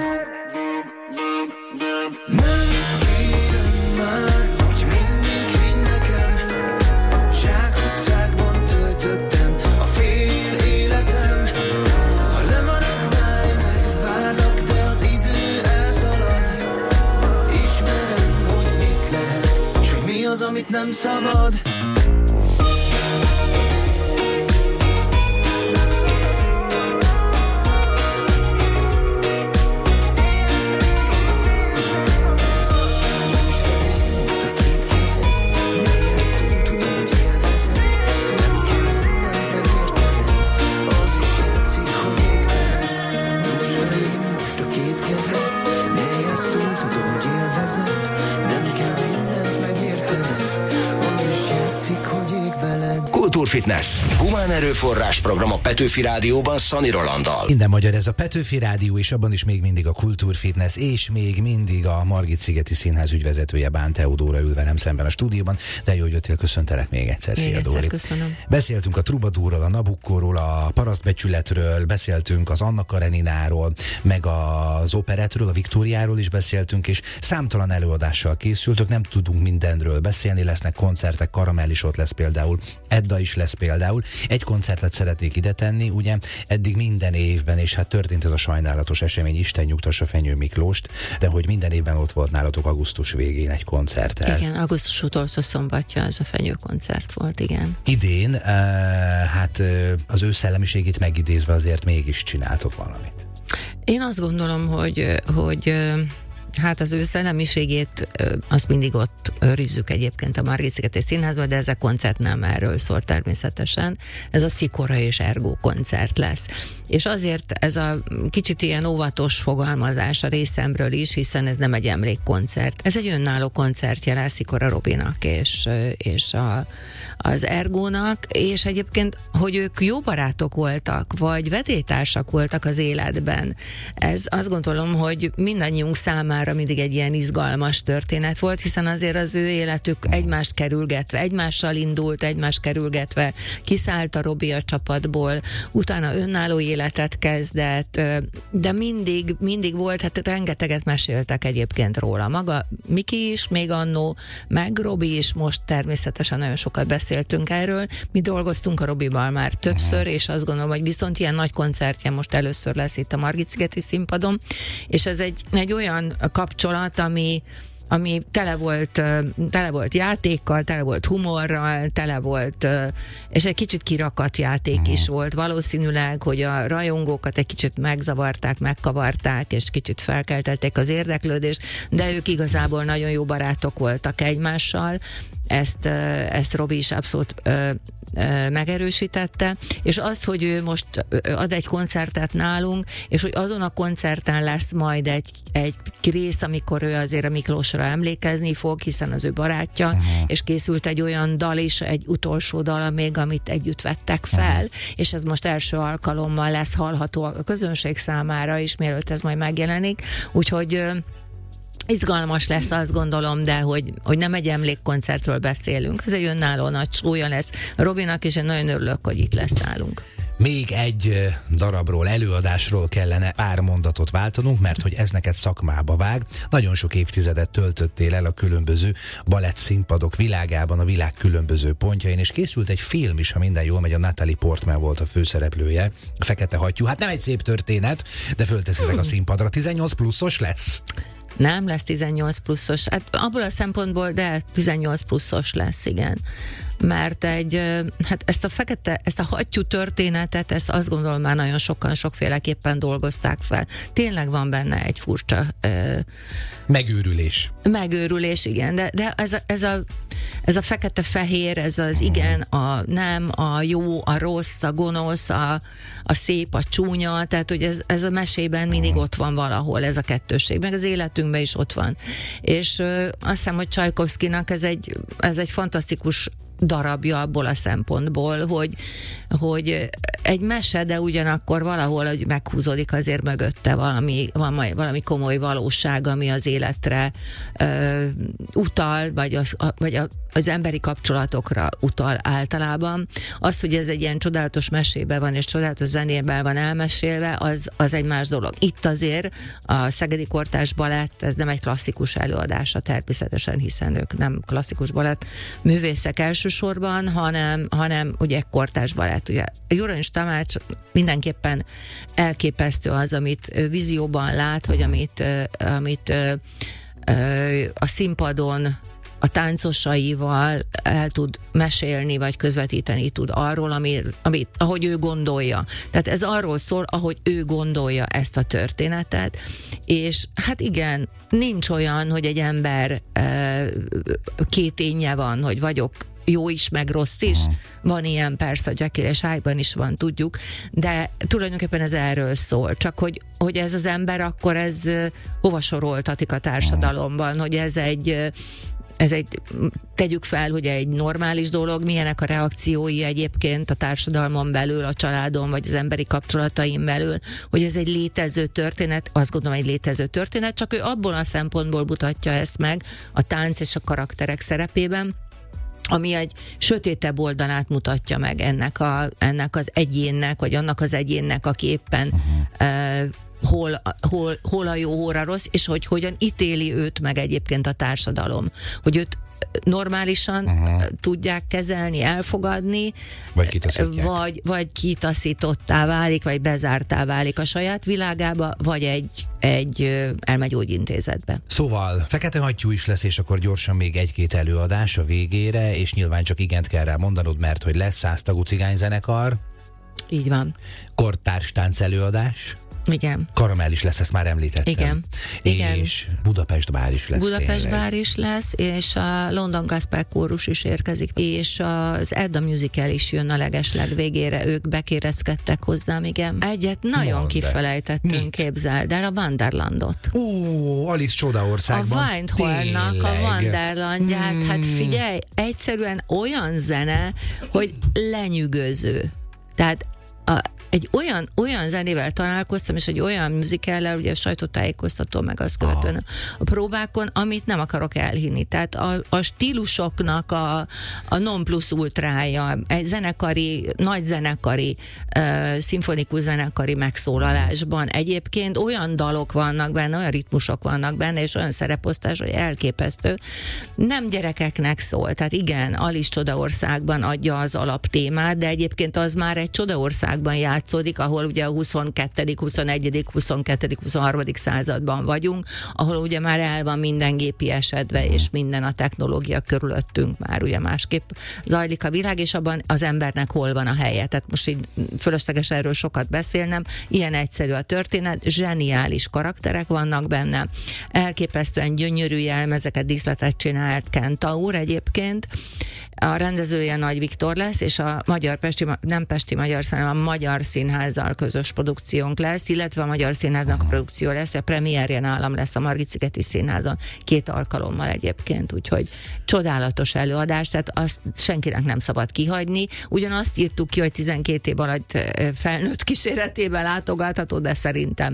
Nem kérem már, hogy mindig higgy nekem. Zsákutcákban töltöttem a fél amit nem szabad. Kultúrfitness. Humán erőforrás program a Petőfi Rádióban Szani Rolanddal. Minden magyar, ez a Petőfi Rádió, és abban is még mindig a Kultúrfitness, és még mindig a Margit-szigeti Színház ügyvezetője, Bán Teodóra ül velem szemben a stúdióban. De jó, hogy jöttél, köszöntelek még egyszer. Szia, Dóri. Köszönöm. Beszéltünk a Trubadúrról, a Nabuccóról, a Parasztbecsületről, beszéltünk az Anna Karenináról, meg az operettről, a Viktóriáról is beszéltünk, és számtalan előadással készültök, nem tudunk mindenről beszélni, lesznek koncertek, Karamell is ott lesz például, Edda is lesz például. Egy koncertet szeretnék ide tenni, ugye eddig minden évben, és hát történt ez a sajnálatos esemény, Isten nyugtassa Fenyő Miklóst, de hogy minden évben ott volt nálatok augusztus végén egy koncerttel. Igen, augusztus utolsó szombatja ez a Fenyő koncert volt, igen. Idén, hát az ő szellemiségét megidézve azért mégis csináltok valamit. Én azt gondolom, hogy hát az ő szellemiségét azt mindig ott őrizzük egyébként a Margit-szigeti Színházban, de ez a koncert nem erről szól természetesen. Ez a Szikora és Ergó koncert lesz. És azért ez a kicsit ilyen óvatos fogalmazás a részemről is, hiszen ez nem egy emlékkoncert. Ez egy önálló koncertje lesz Szikora Robinak és az Ergónak, és egyébként, hogy ők jó barátok voltak, vagy vetélytársak voltak az életben. Ez azt gondolom, hogy mindannyiunk számára mindig egy ilyen izgalmas történet volt, hiszen azért az ő életük egymást kerülgetve, egymással indult, egymást kerülgetve, kiszállt a Robi a csapatból, utána önálló életet kezdett, de mindig volt, hát rengeteget meséltek egyébként róla. Maga Miki is, még annó, meg Robi is, most természetesen nagyon sokat beszéltünk erről. Mi dolgoztunk a Robival már többször, és azt gondolom, hogy viszont ilyen nagy koncertje most először lesz itt a Margit-szigeti színpadon, és ez egy olyan kapcsolat, ami tele volt játékkal, tele volt humorral, tele volt, és egy kicsit kirakat játék is volt. Valószínűleg, hogy a rajongókat egy kicsit megzavarták, megkavarták, és kicsit felkeltették az érdeklődést, de ők igazából nagyon jó barátok voltak egymással. Ezt Robi is abszolút megerősítette, és az, hogy ő most ad egy koncertet nálunk, és hogy azon a koncerten lesz majd egy rész, amikor ő azért a Miklósra emlékezni fog, hiszen az ő barátja, és készült egy olyan dal is, egy utolsó dal még, amit együtt vettek fel, és ez most első alkalommal lesz hallható a közönség számára is, mielőtt ez majd megjelenik, úgyhogy izgalmas lesz, azt gondolom, de hogy nem egy emlékkoncertről beszélünk. Ez egy önálló nagy súlya lesz Robinak, és én nagyon örülök, hogy itt lesz nálunk. Még egy darabról, előadásról kellene pár mondatot váltanunk, mert hogy ez neked szakmába vág. Nagyon sok évtizedet töltöttél el a különböző balett színpadok világában, a világ különböző pontjain, és készült egy film is, ha minden jól megy, a Natalie Portman volt a főszereplője, a Fekete hattyú. Hát nem egy szép történet, de fölteszitek a színpadra. 18 pluszos lesz? Nem lesz 18 pluszos, hát abból a szempontból, de 18 pluszos lesz, igen. Mert hát ezt a hattyú történetet, ezt azt gondolom már nagyon sokan, sokféleképpen dolgozták fel. Tényleg van benne egy furcsa Megőrülés, igen, de ez a fekete-fehér, ez az igen, a nem, a jó, a rossz, a gonosz, a szép, a csúnya, tehát hogy ez a mesében mindig ott van valahol, ez a kettősség, meg az életünkben is ott van. És azt hiszem, hogy Csajkovszkinak ez egy fantasztikus darabja abból a szempontból, hogy egy mese, de ugyanakkor valahol, hogy meghúzódik azért mögötte valami komoly valóság, ami az életre utal, vagy az emberi kapcsolatokra utal általában. Az, hogy ez egy ilyen csodálatos mesében van, és csodálatos zenében van elmesélve, az egy más dolog. Itt azért a Szegedi Kortárs Balett, ez nem egy klasszikus előadása természetesen, hiszen ők nem klasszikus balett művészek elsősorban, hanem ugye kortárs balett. Ugye Juranics Tamács mindenképpen elképesztő az, amit vizióban lát, hogy amit a színpadon a táncosaival el tud mesélni, vagy közvetíteni tud arról, amit ahogy ő gondolja. Tehát ez arról szól, ahogy ő gondolja ezt a történetet, és hát igen, nincs olyan, hogy egy ember két énje van, hogy vagyok jó is, meg rossz is. Van ilyen, persze, Jekyll és Hyde-ban is van, tudjuk, de tulajdonképpen ez erről szól. Csak hogy ez az ember akkor ez hova soroltatik a társadalomban, hogy ez egy tegyük fel, hogy egy normális dolog, milyenek a reakciói egyébként a társadalmon belül, a családon, vagy az emberi kapcsolataim belül, hogy ez egy létező történet, azt gondolom, egy létező történet, csak ő abból a szempontból mutatja ezt meg a tánc és a karakterek szerepében, ami egy sötétebb oldalát mutatja meg ennek az egyénnek, vagy annak az egyénnek, aki éppen hol a jó, hol a rossz, és hogy hogyan ítéli őt meg egyébként a társadalom. Hogy őt normálisan tudják kezelni, elfogadni, vagy kitaszítottá válik, vagy bezártá válik a saját világába, vagy egy elmegyógyintézetbe. Szóval Fekete Hattyú is lesz, és akkor gyorsan még egy-két előadás a végére, és nyilván csak igent kell rá mondanod, mert hogy lesz 100 tagú cigányzenekar. Így van. Kortárs tánc előadás. Igen. Karamell is lesz, ezt már említettem. Igen. És Budapest Bár is lesz. Budapest Bár is lesz, és a London Gospel Kórus is érkezik, és az Edda Musical is jön a legesleg végére, ők bekéreckedtek hozzám, igen. Egyet nagyon kifelejtettünk, képzeld el, a Wonderlandot. Ó, Alice Csodaországban. A Windhornnak a Wonderlandját, hát figyelj, egyszerűen olyan zene, hogy lenyűgöző. Tehát egy olyan zenével találkoztam, és egy olyan musicallel, ugye a sajtótájékoztató meg azt követően a próbákon, amit nem akarok elhinni. Tehát a stílusoknak a non plus ultrája, egy nagy zenekari, szimfonikus zenekari megszólalásban egyébként olyan dalok vannak benne, olyan ritmusok vannak benne, és olyan szereposztás, hogy elképesztő. Nem gyerekeknek szól, tehát igen, Alice Csodaországban adja az alaptémát, de egyébként az már egy Csodaországban játszódik, ahol ugye a 22., 21., 22., 23. században vagyunk, ahol ugye már el van minden gépi esetve, és minden a technológia körülöttünk már ugye másképp zajlik a világ, és abban az embernek hol van a helye. Tehát most így fölösleges erről sokat beszélnem, ilyen egyszerű a történet, zseniális karakterek vannak benne, elképesztően gyönyörű jelmezeket, díszletet csinált Kentaur egyébként, a rendezője Nagy Viktor lesz, és a nem Pesti Magyar, hanem a Magyar Színházzal közös produkciónk lesz, illetve a Magyar Színháznak a produkció lesz, a premierje nálam lesz a Margit-szigeti Színházon 2 alkalommal egyébként, úgyhogy csodálatos előadás, tehát azt senkinek nem szabad kihagyni. Ugyanazt írtuk ki, hogy 12 év alatt felnőtt kíséretében látogatható, de szerintem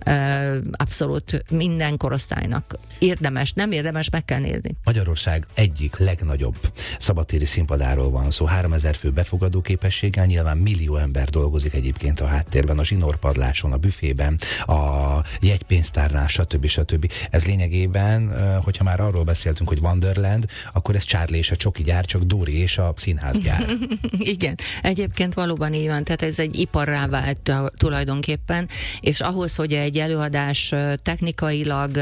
abszolút minden korosztálynak nem érdemes, meg kell nézni. Magyarország egyik legnagyobb szabadtéri színpadáról van szó, 3000 fő befogadó képességgel, nyilván millió ember dolgozik egyébként a háttérben, a zsinórpadláson, a büfében, a jegypénztárnál, stb. Ez lényegében, hogyha már arról beszéltünk, hogy Wonderland, akkor ez Charlie és a csoki gyár, csak Dóri és a színházgyár. Igen, egyébként valóban így van, tehát ez egy iparrá vált tulajdonképpen, és ahhoz, hogy egy előadás technikailag,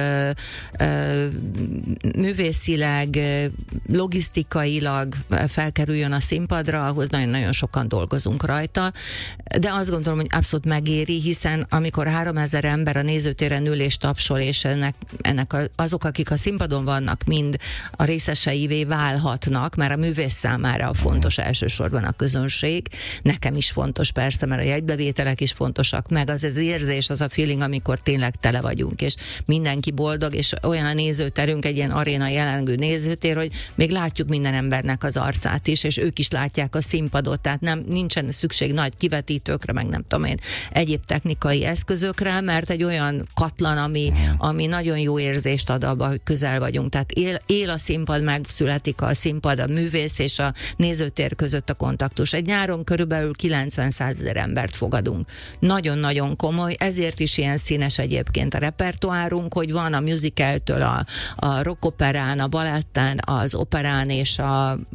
művészileg, logisztikailag felkerüljön a színpadra, ahhoz nagyon-nagyon sokan dolgozunk rajta, de azt gondolom, hogy abszolút megéri, hiszen amikor 3000 ember a nézőtéren ül és tapsol, és ennek azok, akik a színpadon vannak, mind a részeseivé válhatnak, mert a művész számára fontos elsősorban a közönség, nekem is fontos persze, mert a jegybevételek is fontosak, meg az érzés, az a feeling, amikor tényleg tele vagyunk, és mindenki boldog, és olyan a nézőterünk, egy ilyen aréna jelengő nézőtér, hogy még látjuk minden embernek az arcát is, és ők is látják a színpadot, tehát nincsen szükség nagy kivetítőkre, meg nem tudom én, egyéb technikai eszközökre, mert egy olyan katlan, ami nagyon jó érzést ad abba, hogy közel vagyunk. Tehát él a színpad, megszületik a színpad, a művész és a nézőtér között a kontaktus. Egy nyáron körülbelül 90-100 ezer embert fogadunk. Nagyon-nagyon komoly, ezért is ilyen színes egyébként a repertoárunk, hogy van a musicaltől a rockoperán, a baletten, az operán és a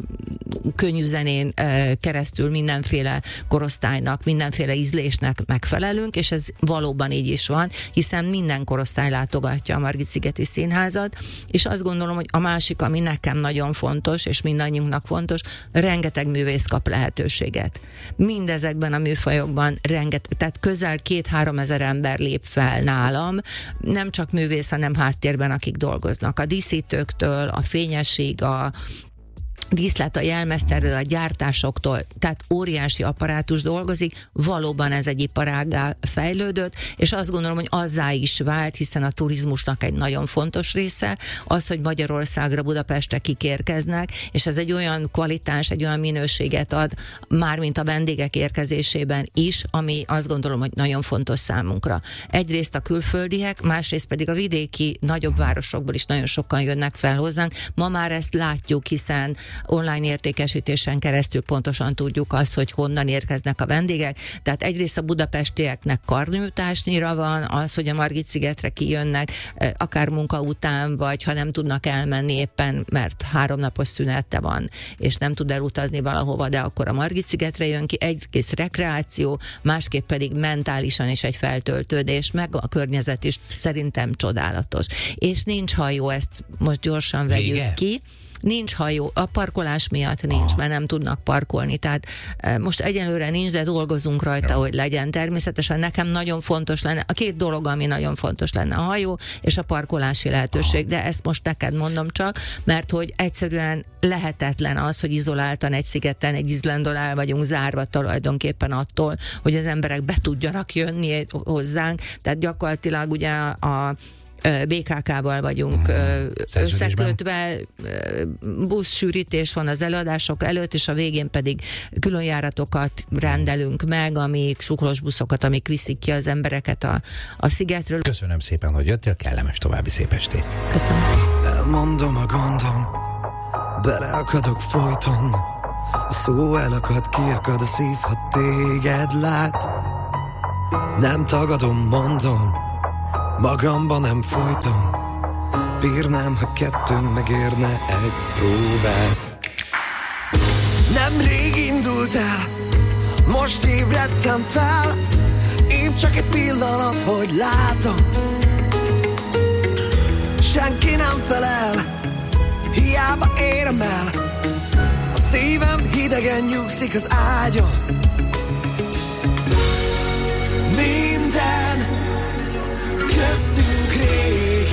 könnyű zenén keresztül mindenféle korosztálynak, mindenféle ízlésnek megfelelünk, és ez valóban így is van, hiszen minden korosztály látogatja a Margit-szigeti Színházat, és azt gondolom, hogy a másik, ami nekem nagyon fontos, és mindannyiunknak fontos, rengeteg művész kap lehetőséget. Mindezekben a műfajokban tehát közel 2-3 ezer ember lép fel nálam, nem csak művész, hanem háttérben, akik dolgoznak. A díszítőktől, a fényesig, a díszlet, a jelmeztervező, a gyártásoktól, tehát óriási apparátus dolgozik, valóban ez egy iparággá fejlődött, és azt gondolom, hogy azzá is vált, hiszen a turizmusnak egy nagyon fontos része, az, hogy Magyarországra, Budapestre kikérkeznek, és ez egy olyan kvalitás, egy olyan minőséget ad, mármint a vendégek érkezésében is, ami azt gondolom, hogy nagyon fontos számunkra. Egyrészt a külföldiek, másrészt pedig a vidéki nagyobb városokból is nagyon sokan jönnek fel hozzánk. Ma már ezt látjuk, hiszen online értékesítésen keresztül pontosan tudjuk azt, hogy honnan érkeznek a vendégek. Tehát egyrészt a budapestieknek karnyújtásnyira van az, hogy a Margit-szigetre kijönnek, akár munka után, vagy ha nem tudnak elmenni éppen, mert 3 napos szünete van, és nem tud elutazni valahova, de akkor a Margit-szigetre jön ki, egyrészt rekreáció, másképp pedig mentálisan is egy feltöltődés, meg a környezet is szerintem csodálatos. És nincs hajó, ezt most gyorsan vegyük ki. Nincs hajó, a parkolás miatt nincs, mert nem tudnak parkolni, tehát most egyelőre nincs, de dolgozunk rajta, hogy legyen. Természetesen nekem nagyon fontos lenne, a 2 dolog, ami nagyon fontos lenne, a hajó és a parkolási lehetőség, de ezt most neked mondom csak, mert hogy egyszerűen lehetetlen az, hogy izoláltan egy szigeten, egy Izlandon el vagyunk zárva tulajdonképpen attól, hogy az emberek be tudjanak jönni hozzánk, tehát gyakorlatilag ugye a BKK-val vagyunk összekötve, buszsűrítés van az előadások előtt, és a végén pedig különjáratokat rendelünk meg, amik suklós buszokat, amik viszik ki az embereket a szigetről. Köszönöm szépen, hogy jöttél, kellemes további szép estét. Köszönöm. Elmondom a gondom, beleakadok folyton, a szó elakad, kiakad a szív, ha téged lát. Nem tagadom, mondom, magamban nem folyton, bírnám, ha 2 megérne egy próbát. Nemrég indult el, most ébredtem fel, épp csak egy pillanat, hogy látom. Senki nem felel, hiába érem el, a szívem hidegen nyugszik az ágyon. Minden köztünk rég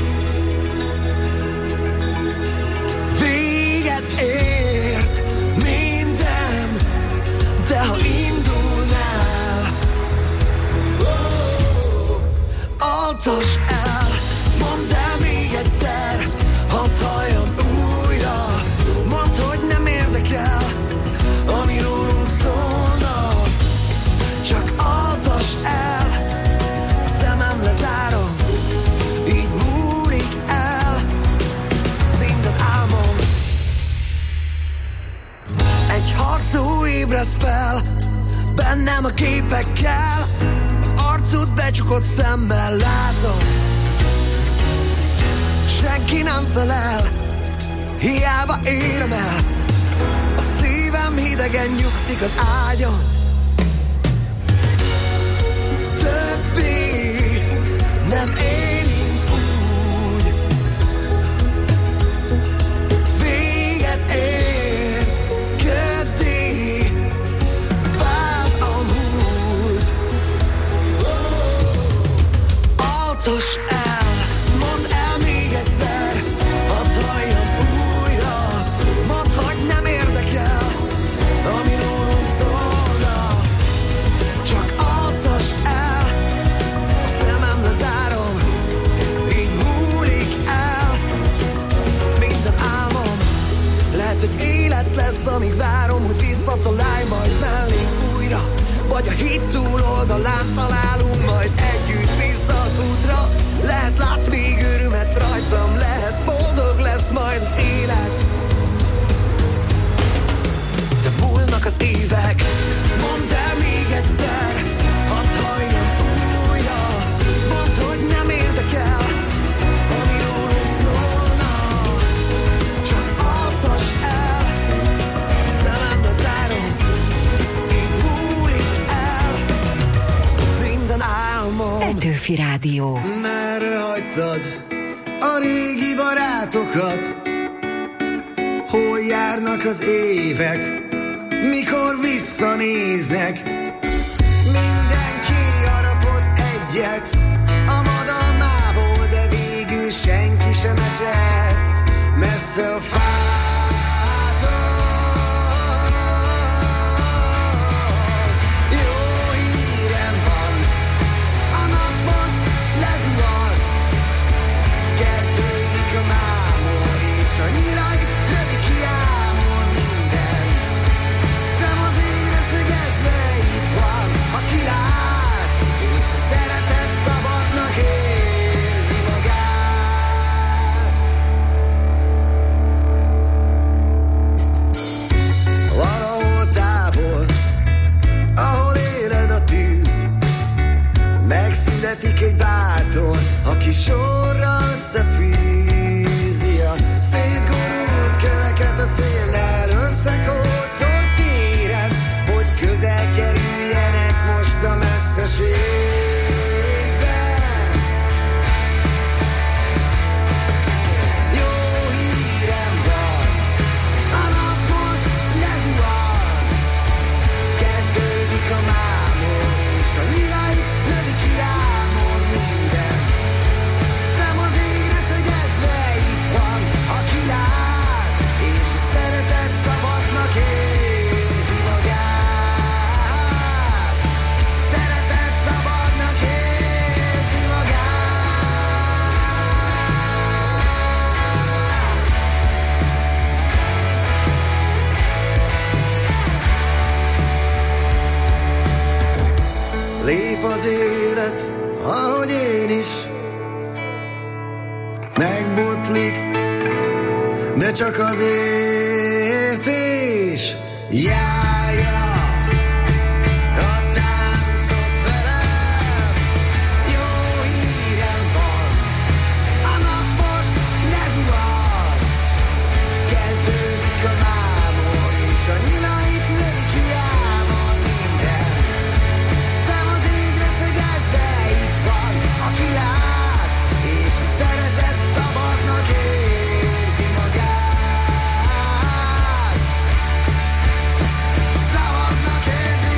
véget ért minden, de ha indulnál, altass el, mondd el még egyszer, hadd halljam újra, mondd, hogy nem érdekel, ami rólunk szólna, csak altass el, a szemem lezárom, így múlik el minden álmom. Egy hangszó ébreszt fel bennem a képekkel, az arcod becsukott szemmel látom. Senki nem felel, hiába érem el, a szívem hidegen nyugszik az ágyon. Többé nem érint úgy, véget ért, köddé vált a múlt. Altass el, mondd el még egyszer, hadd halljam újra, mondd, hogy nem érdekel, ami rólunk szólna, csak altass el, a szemem lezárom, így múlik el minden álmom. Lehet, hogy élet lesz, amíg várom, hogy visszatalálj majd mellénk újra, vagy a híd túloldalán találunk majd együtt vissza az útra. Lehet látsz még örömet rajtam, lehet boldog lesz majd az élet, de múlnak az évek. Mondd el még egyszer, hadd halljam újra, mondd, hogy nem érdekel, ami rólunk szólna, csak altass el, a Petőfi Rádió. Merre hagytad a régi barátokat? Hol járnak az évek, mikor visszanéznek? Mindenki harapott egyet a madalmából, de végül senki sem esett messze a fától. Jó hírem van, a nap most lezuhan, kezdődik a mámor, és a nyilai lövi ki ámon minden. Szem az égre szögezve itt van, aki lát, és a szeretet szabadnak érzi magát. Valahol távol, ahol éled a tűz, megszületik egy bátor, aki sorra összefűzi a szétgurult köveket a széllel összekócolt téren, hogy közel kerüljenek most a messzeségben. Jó hírem van, a nap most lezuhan, kezdődik a mámor, és a világ lövi ki ámon minden. Szem az égre szögezve itt van, aki lát, és a szeretet szabadnak érzi magát. Szeretet szabadnak érzi magát. Lép az élet, ahogy én is, megbotlik, de csak azért is járja a táncot velem. Jó hírem van, a nap most lezuhan, kezdődik a mámor, és a nyilait lövi ki ámon minden. Szem az égre szögezve itt van, aki lát, és a szeretet szabadnak érzi magát. Szabadnak érzi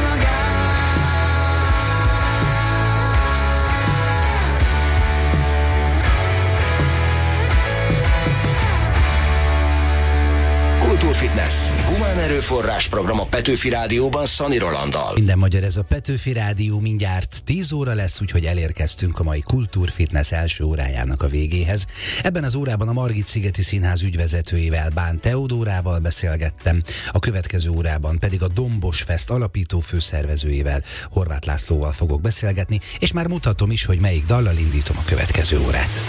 magát. Kultúrfitness. Humán erőforrás program a Petőfi Rádióban Szani Rolanddal. Minden magyar, ez a Petőfi Rádió, mindjárt 10 óra lesz, úgyhogy elérkeztünk a mai Kultúrfitness első órájának a végéhez. Ebben az órában a Margit-szigeti Színház ügyvezetőjével, Bán Teodórával beszélgettem, a következő órában pedig a Dombos Fest alapító főszervezőjével, Horváth Lászlóval fogok beszélgetni, és már mutatom is, hogy melyik dallal indítom a következő órát.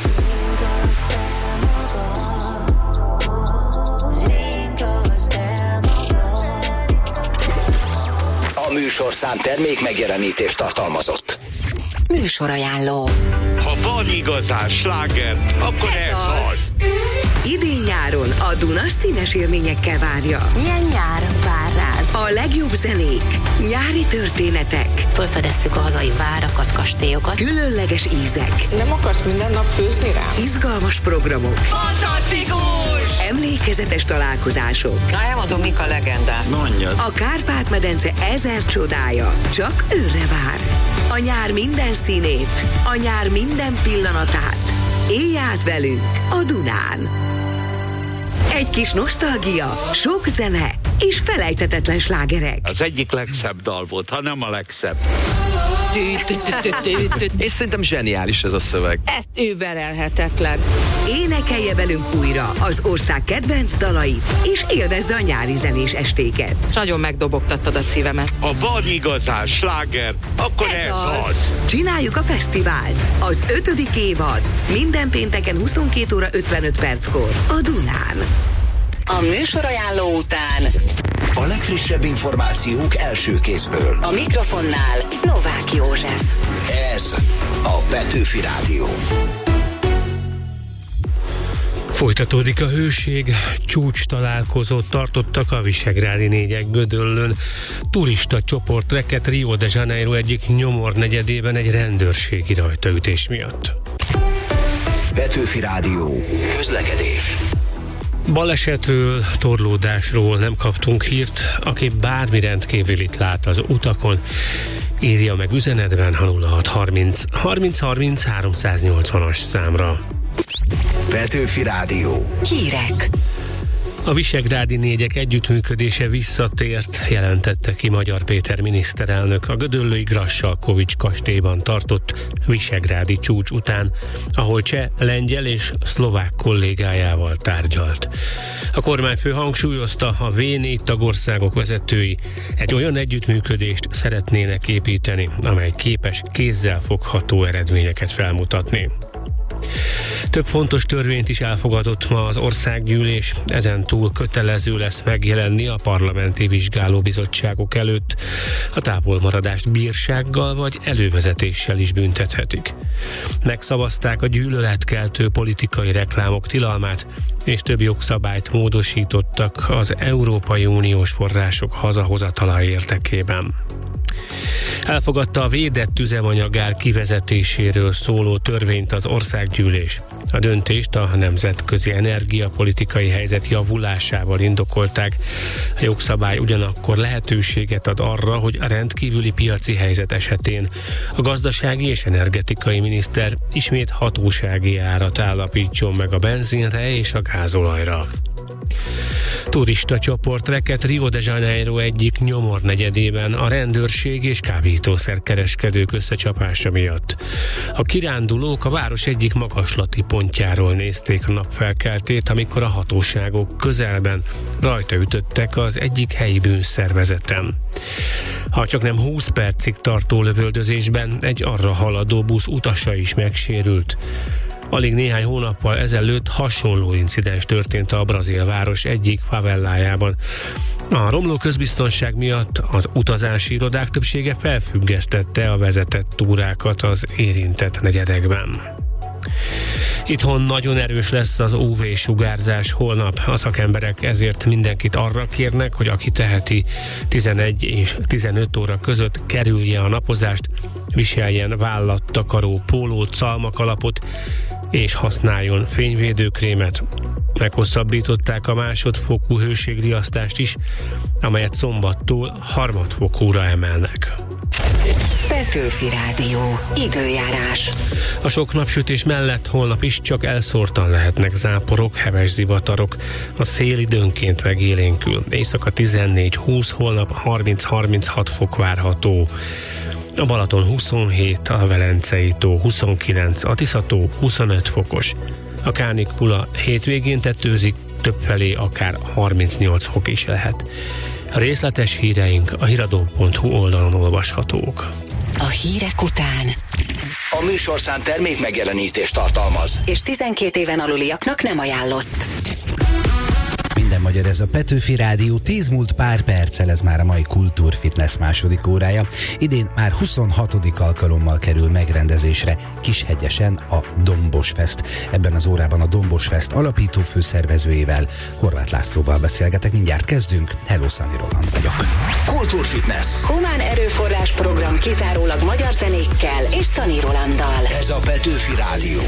A műsorszám termék megjelenítést tartalmazott. Műsorajánló. Ha van igazán sláger, akkor ez az. Idén-nyáron a Duna színes élményekkel várja. Milyen nyár vár rád? A legjobb zenék, nyári történetek, Fölfedeztük a hazai várakat, kastélyokat. különleges ízek, Nem akarsz minden nap főzni rám? izgalmas programok, Fantasztikus! emlékezetes találkozások. Na, elmondom, mik a legendák. A Kárpát-medence 1000 csodája csak őre vár. A nyár minden színét, a nyár minden pillanatát. Élj át velünk a Dunán. Egy kis nosztalgia, sok zene és felejthetetlen slágerek. Az egyik legszebb dal volt, ha nem a legszebb. És szerintem zseniális ez a szöveg. Ez überelhetetlen. Énekelje velünk újra az ország kedvenc dalait, és élvezze a nyári zenés estéket. Nagyon megdobogtattad a szívemet. Ha van igazán sláger, akkor ez az. Csináljuk a fesztivált. Az 5. évad. Minden pénteken 22 óra 55 perckor a Dunán. A műsorajánló után A legfrissebb információk első kézből. a mikrofonnál Novák József. Ez a Petőfi Rádió. Folytatódik a hőség, csúcs találkozót tartottak a visegrádi négyek Gödöllőn. Turista csoport rekedt Rio de Janeiro egyik nyomornegyedében egy rendőrségi rajtaütés miatt. Petőfi Rádió. Közlekedés. Balesetről, torlódásról nem kaptunk hírt. Aki bármi rendkívülit lát az utakon, írja meg üzenetben a 0630 30 30 380-as számra. Petőfi Rádió. Hírek. A visegrádi négyek együttműködése visszatért, jelentette ki Magyar Péter miniszterelnök a gödöllői Grassalkovich kastélyban tartott visegrádi csúcs után, ahol cseh, lengyel és szlovák kollégájával tárgyalt. A kormányfő hangsúlyozta, a V4 tagországok vezetői egy olyan együttműködést szeretnének építeni, amely képes kézzel fogható eredményeket felmutatni. Több fontos törvényt is elfogadott ma az országgyűlés, ezen túl kötelező lesz megjelenni a parlamenti vizsgálóbizottságok előtt. A távolmaradást bírsággal vagy elővezetéssel is büntethetik. Megszavazták a gyűlöletkeltő politikai reklámok tilalmát, és több jogszabályt módosítottak az Európai Uniós források hazahozatala érdekében. Elfogadta a védett üzemanyagár kivezetéséről szóló törvényt az országgyűlés. A döntést a nemzetközi energiapolitikai helyzet javulásával indokolták. A jogszabály ugyanakkor lehetőséget ad arra, hogy a rendkívüli piaci helyzet esetén a gazdasági és energetikai miniszter ismét hatósági árat állapítson meg a benzinre és a gázolajra. Turista csoport rekedt Rio de Janeiro egyik nyomornegyedében a rendőrség és kábítószerkereskedők összecsapása miatt. A kirándulók a város egyik magaslati pontjáról nézték a napfelkeltét, amikor a hatóságok közelben rajtaütöttek az egyik helyi bűnszervezeten. Ha csak nem 20 percig tartó lövöldözésben egy arra haladó busz utasa is megsérült. Alig néhány hónappal ezelőtt hasonló incidens történt a brazil város egyik favellájában. A romló közbiztonság miatt az utazási irodák többsége felfüggesztette a vezetett túrákat az érintett negyedekben. Itthon nagyon erős lesz az UV-sugárzás holnap. A szakemberek ezért mindenkit arra kérnek, hogy aki teheti 11 és 15 óra között kerülje a napozást, viseljen vállattakaró pólót, szalmakalapot és használjon fényvédőkrémet. Meghosszabbították a másodfokú hőségriasztást is, amelyet szombattól harmadfokúra emelnek. Petőfi Rádió. Időjárás. A sok napsütés mellett holnap is csak elszórtan lehetnek záporok, heves zivatarok. A szél időnként megélénkül. Éjszaka 14-20, holnap 30-36 fok várható. A Balaton 27, a Velencei tó 29, a Tisza-tó 25 fokos. A kánikula hétvégén tetőzik, többfelé akár 38 fok is lehet. A részletes híreink a hiradó.hu oldalon olvashatók. A hírek után A műsorszám termék megjelenítést tartalmaz, és 12 éven aluliaknak nem ajánlott. Minden magyar, ez a Petőfi Rádió. 10 múlt pár perccel, ez már a mai Kultúrfitness második órája. Idén már 26. alkalommal kerül megrendezésre Kishegyesen a Dombos Fest. Ebben az órában a Dombos Fest alapító főszervezőjével, Horváth Lászlóval beszélgetek. Mindjárt kezdünk. Hello, Szani Roland vagyok. Kultúrfitness. Humán erőforrás program kizárólag magyar zenékkel és Szani Rolanddal. Ez a Petőfi Rádió.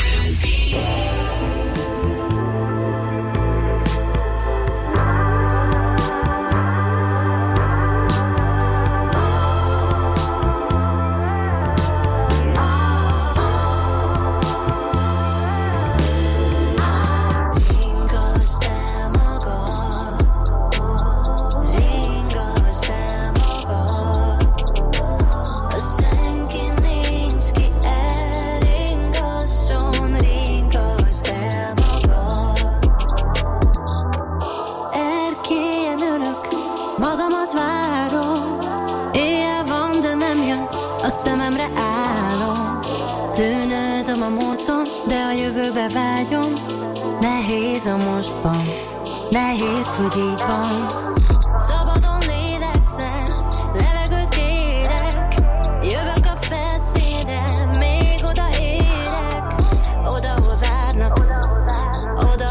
Nehéz, hogy így van. Szabadon lélegzem, levegőt kérek. Jövök a felszínre, még odaérek. Oda, hol várnak, oda,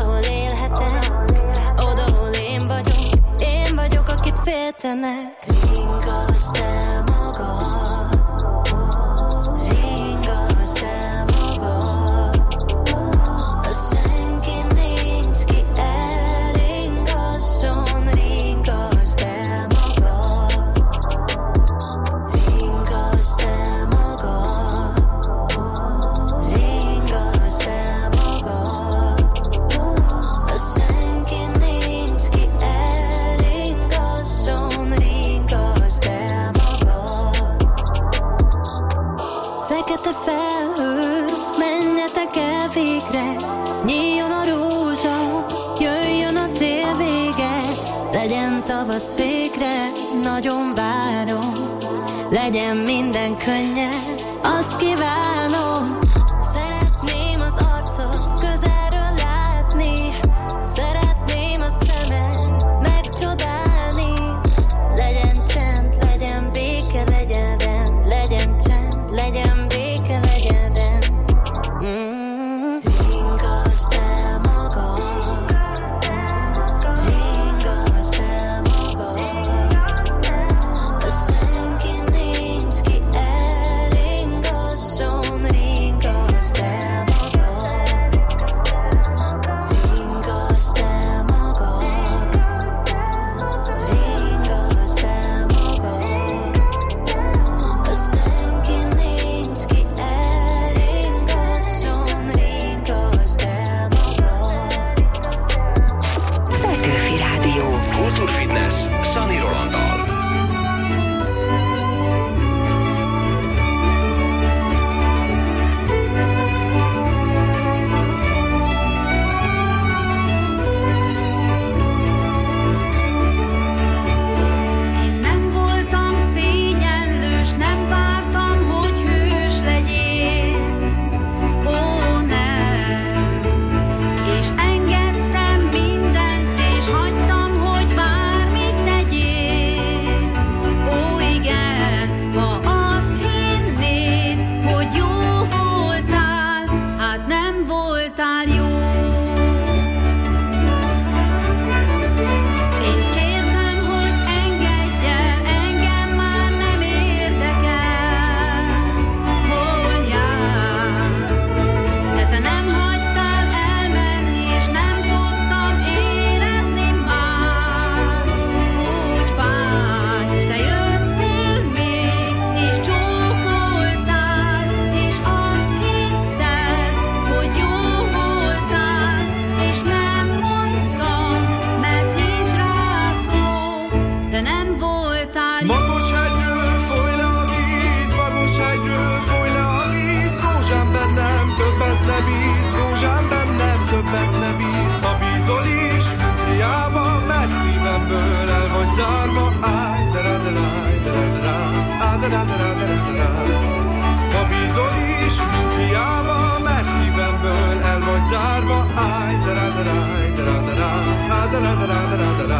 Legyen tavasz végre, nagyon várom. Legyen minden könnyed, azt kívánom. Szeretném az arcot közelről látni, szeretném a szemed megcsodálni. Legyen csend, legyen béke, legyen rend. Legyen csend, legyen béke, legyen rend. Ringasd el magad, ringasd el magad. Senki nincs, ki elringasson. Ringasd el magad, ringasd el magad, ringasd el magad. Senki nincs, ki elringasson. Ringasd el magad. Petőfi Rádió. Kultúrfitness Szani Rolanddal. Én nem voltam szégyenlős, nem vártam, hogy hős legyél. Ó, nem. És engedtem mindent, és hagytam, hogy bármit tegyél. Ó, igen, ha azt hinnéd, hogy jó voltál, hát nem voltál jó. Én kértem, hogy engedj el, engem már nem érdekel, hol jársz. De te nem hagytál elmenni, és nem tudtam érezni már. Úgy fáj, s te jöttél még, és csókoltál, és azt hitted, hogy jó voltál, és nem mondtam, mert nincs rá szó, de nem voltál jó. Magas hegyről folyj le a víz, magas hegyről folyj le a víz. Rózsám bennem többet ne bíz, rózsám bennem többet ne bíz. Ha bízol is, mint hiába, mert szívemből el vagy zárva. Áj, de-ra-de-ráj, de-ra-de-rá, á, de-ra-de-rá. Ha bízol is, mint hiába, mert szívemből el vagy zárva. Áj, de-ra-de-ráj, de-ra-de-rá, á, de-ra-de-rá, de-ra-de-rá.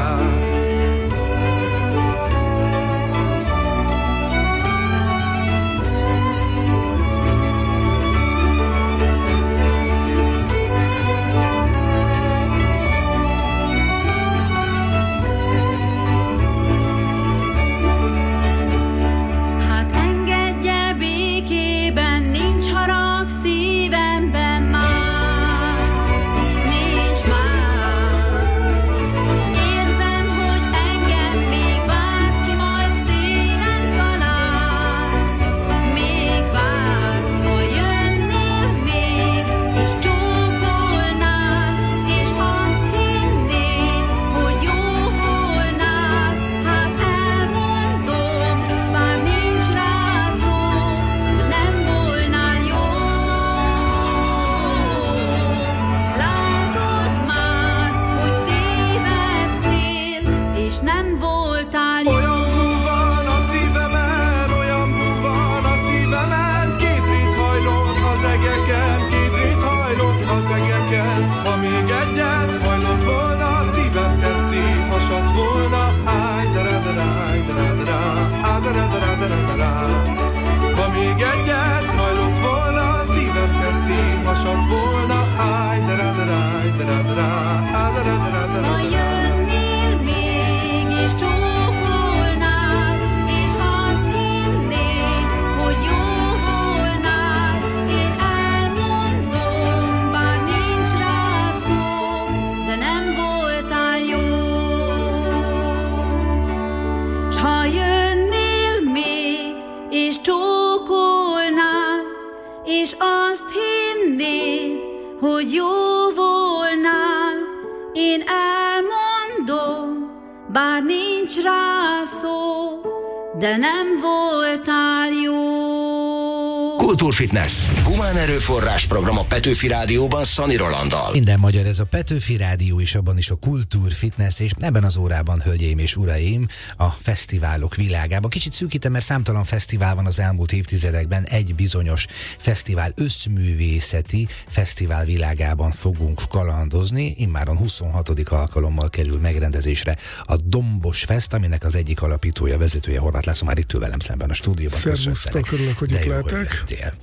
Hát engedj el békében, nincs harag szívemben már, nincs már. Érzem, hogy engem még vár ki, majd szíven talál. Még vár, ha jönnél még, és csókolnál, és azt hinnéd, hogy jó volnál. Hát elmondom, bár nincs rá szó, de nem volnál jó. Látod már, hogy tévedtél, és nem voltál jó. Olyan bú van a szívemen, olyan bú van a szívemen. Két rét hajlott az egeken, két rét hajlott az egeken. Ha még egyet hajlott volna, szívem ketté hasadt volna. Áj, de-ra-de-ráj, de-ra-de-rá, á, de-ra-de-rá, de-ra-de-rá. Ha még egyet hajlott volna, szívem ketté hasadt volna. Áj, de-ra-de-ráj, de-ra-de-rá, á, de-ra-de-rá, Ha de-ra-de-rá. jönnél még, és csókolnál, és azt hinnéd, hogy jó volnál. Én elmondom, bár nincs rá szó, de nem voltál jó. S ha jönnél még, és csókolnál, és azt hinnéd, hogy jó volnál. Én elmondom, bár nincs rá szó, de nem voltál jó. Kultúrfitness. Humán erőforrás program a Petőfi Rádióban Szani Rolanddal. Minden magyar, ez a Petőfi Rádió, és abban is a Kultúrfitness, és ebben az órában, hölgyeim és uraim, a fesztiválok világában. Kicsit szűkítem, mert számtalan fesztivál van az elmúlt évtizedekben, egy bizonyos fesztivál, összművészeti fesztivál világában fogunk kalandozni. Immáron 26. alkalommal kerül megrendezésre a Dombos Fest, aminek az egyik alapítója, vezetője Horváth László már itt ül velem szemben a stúdióban. Szervusztok, örülök, hogy itt lehetek.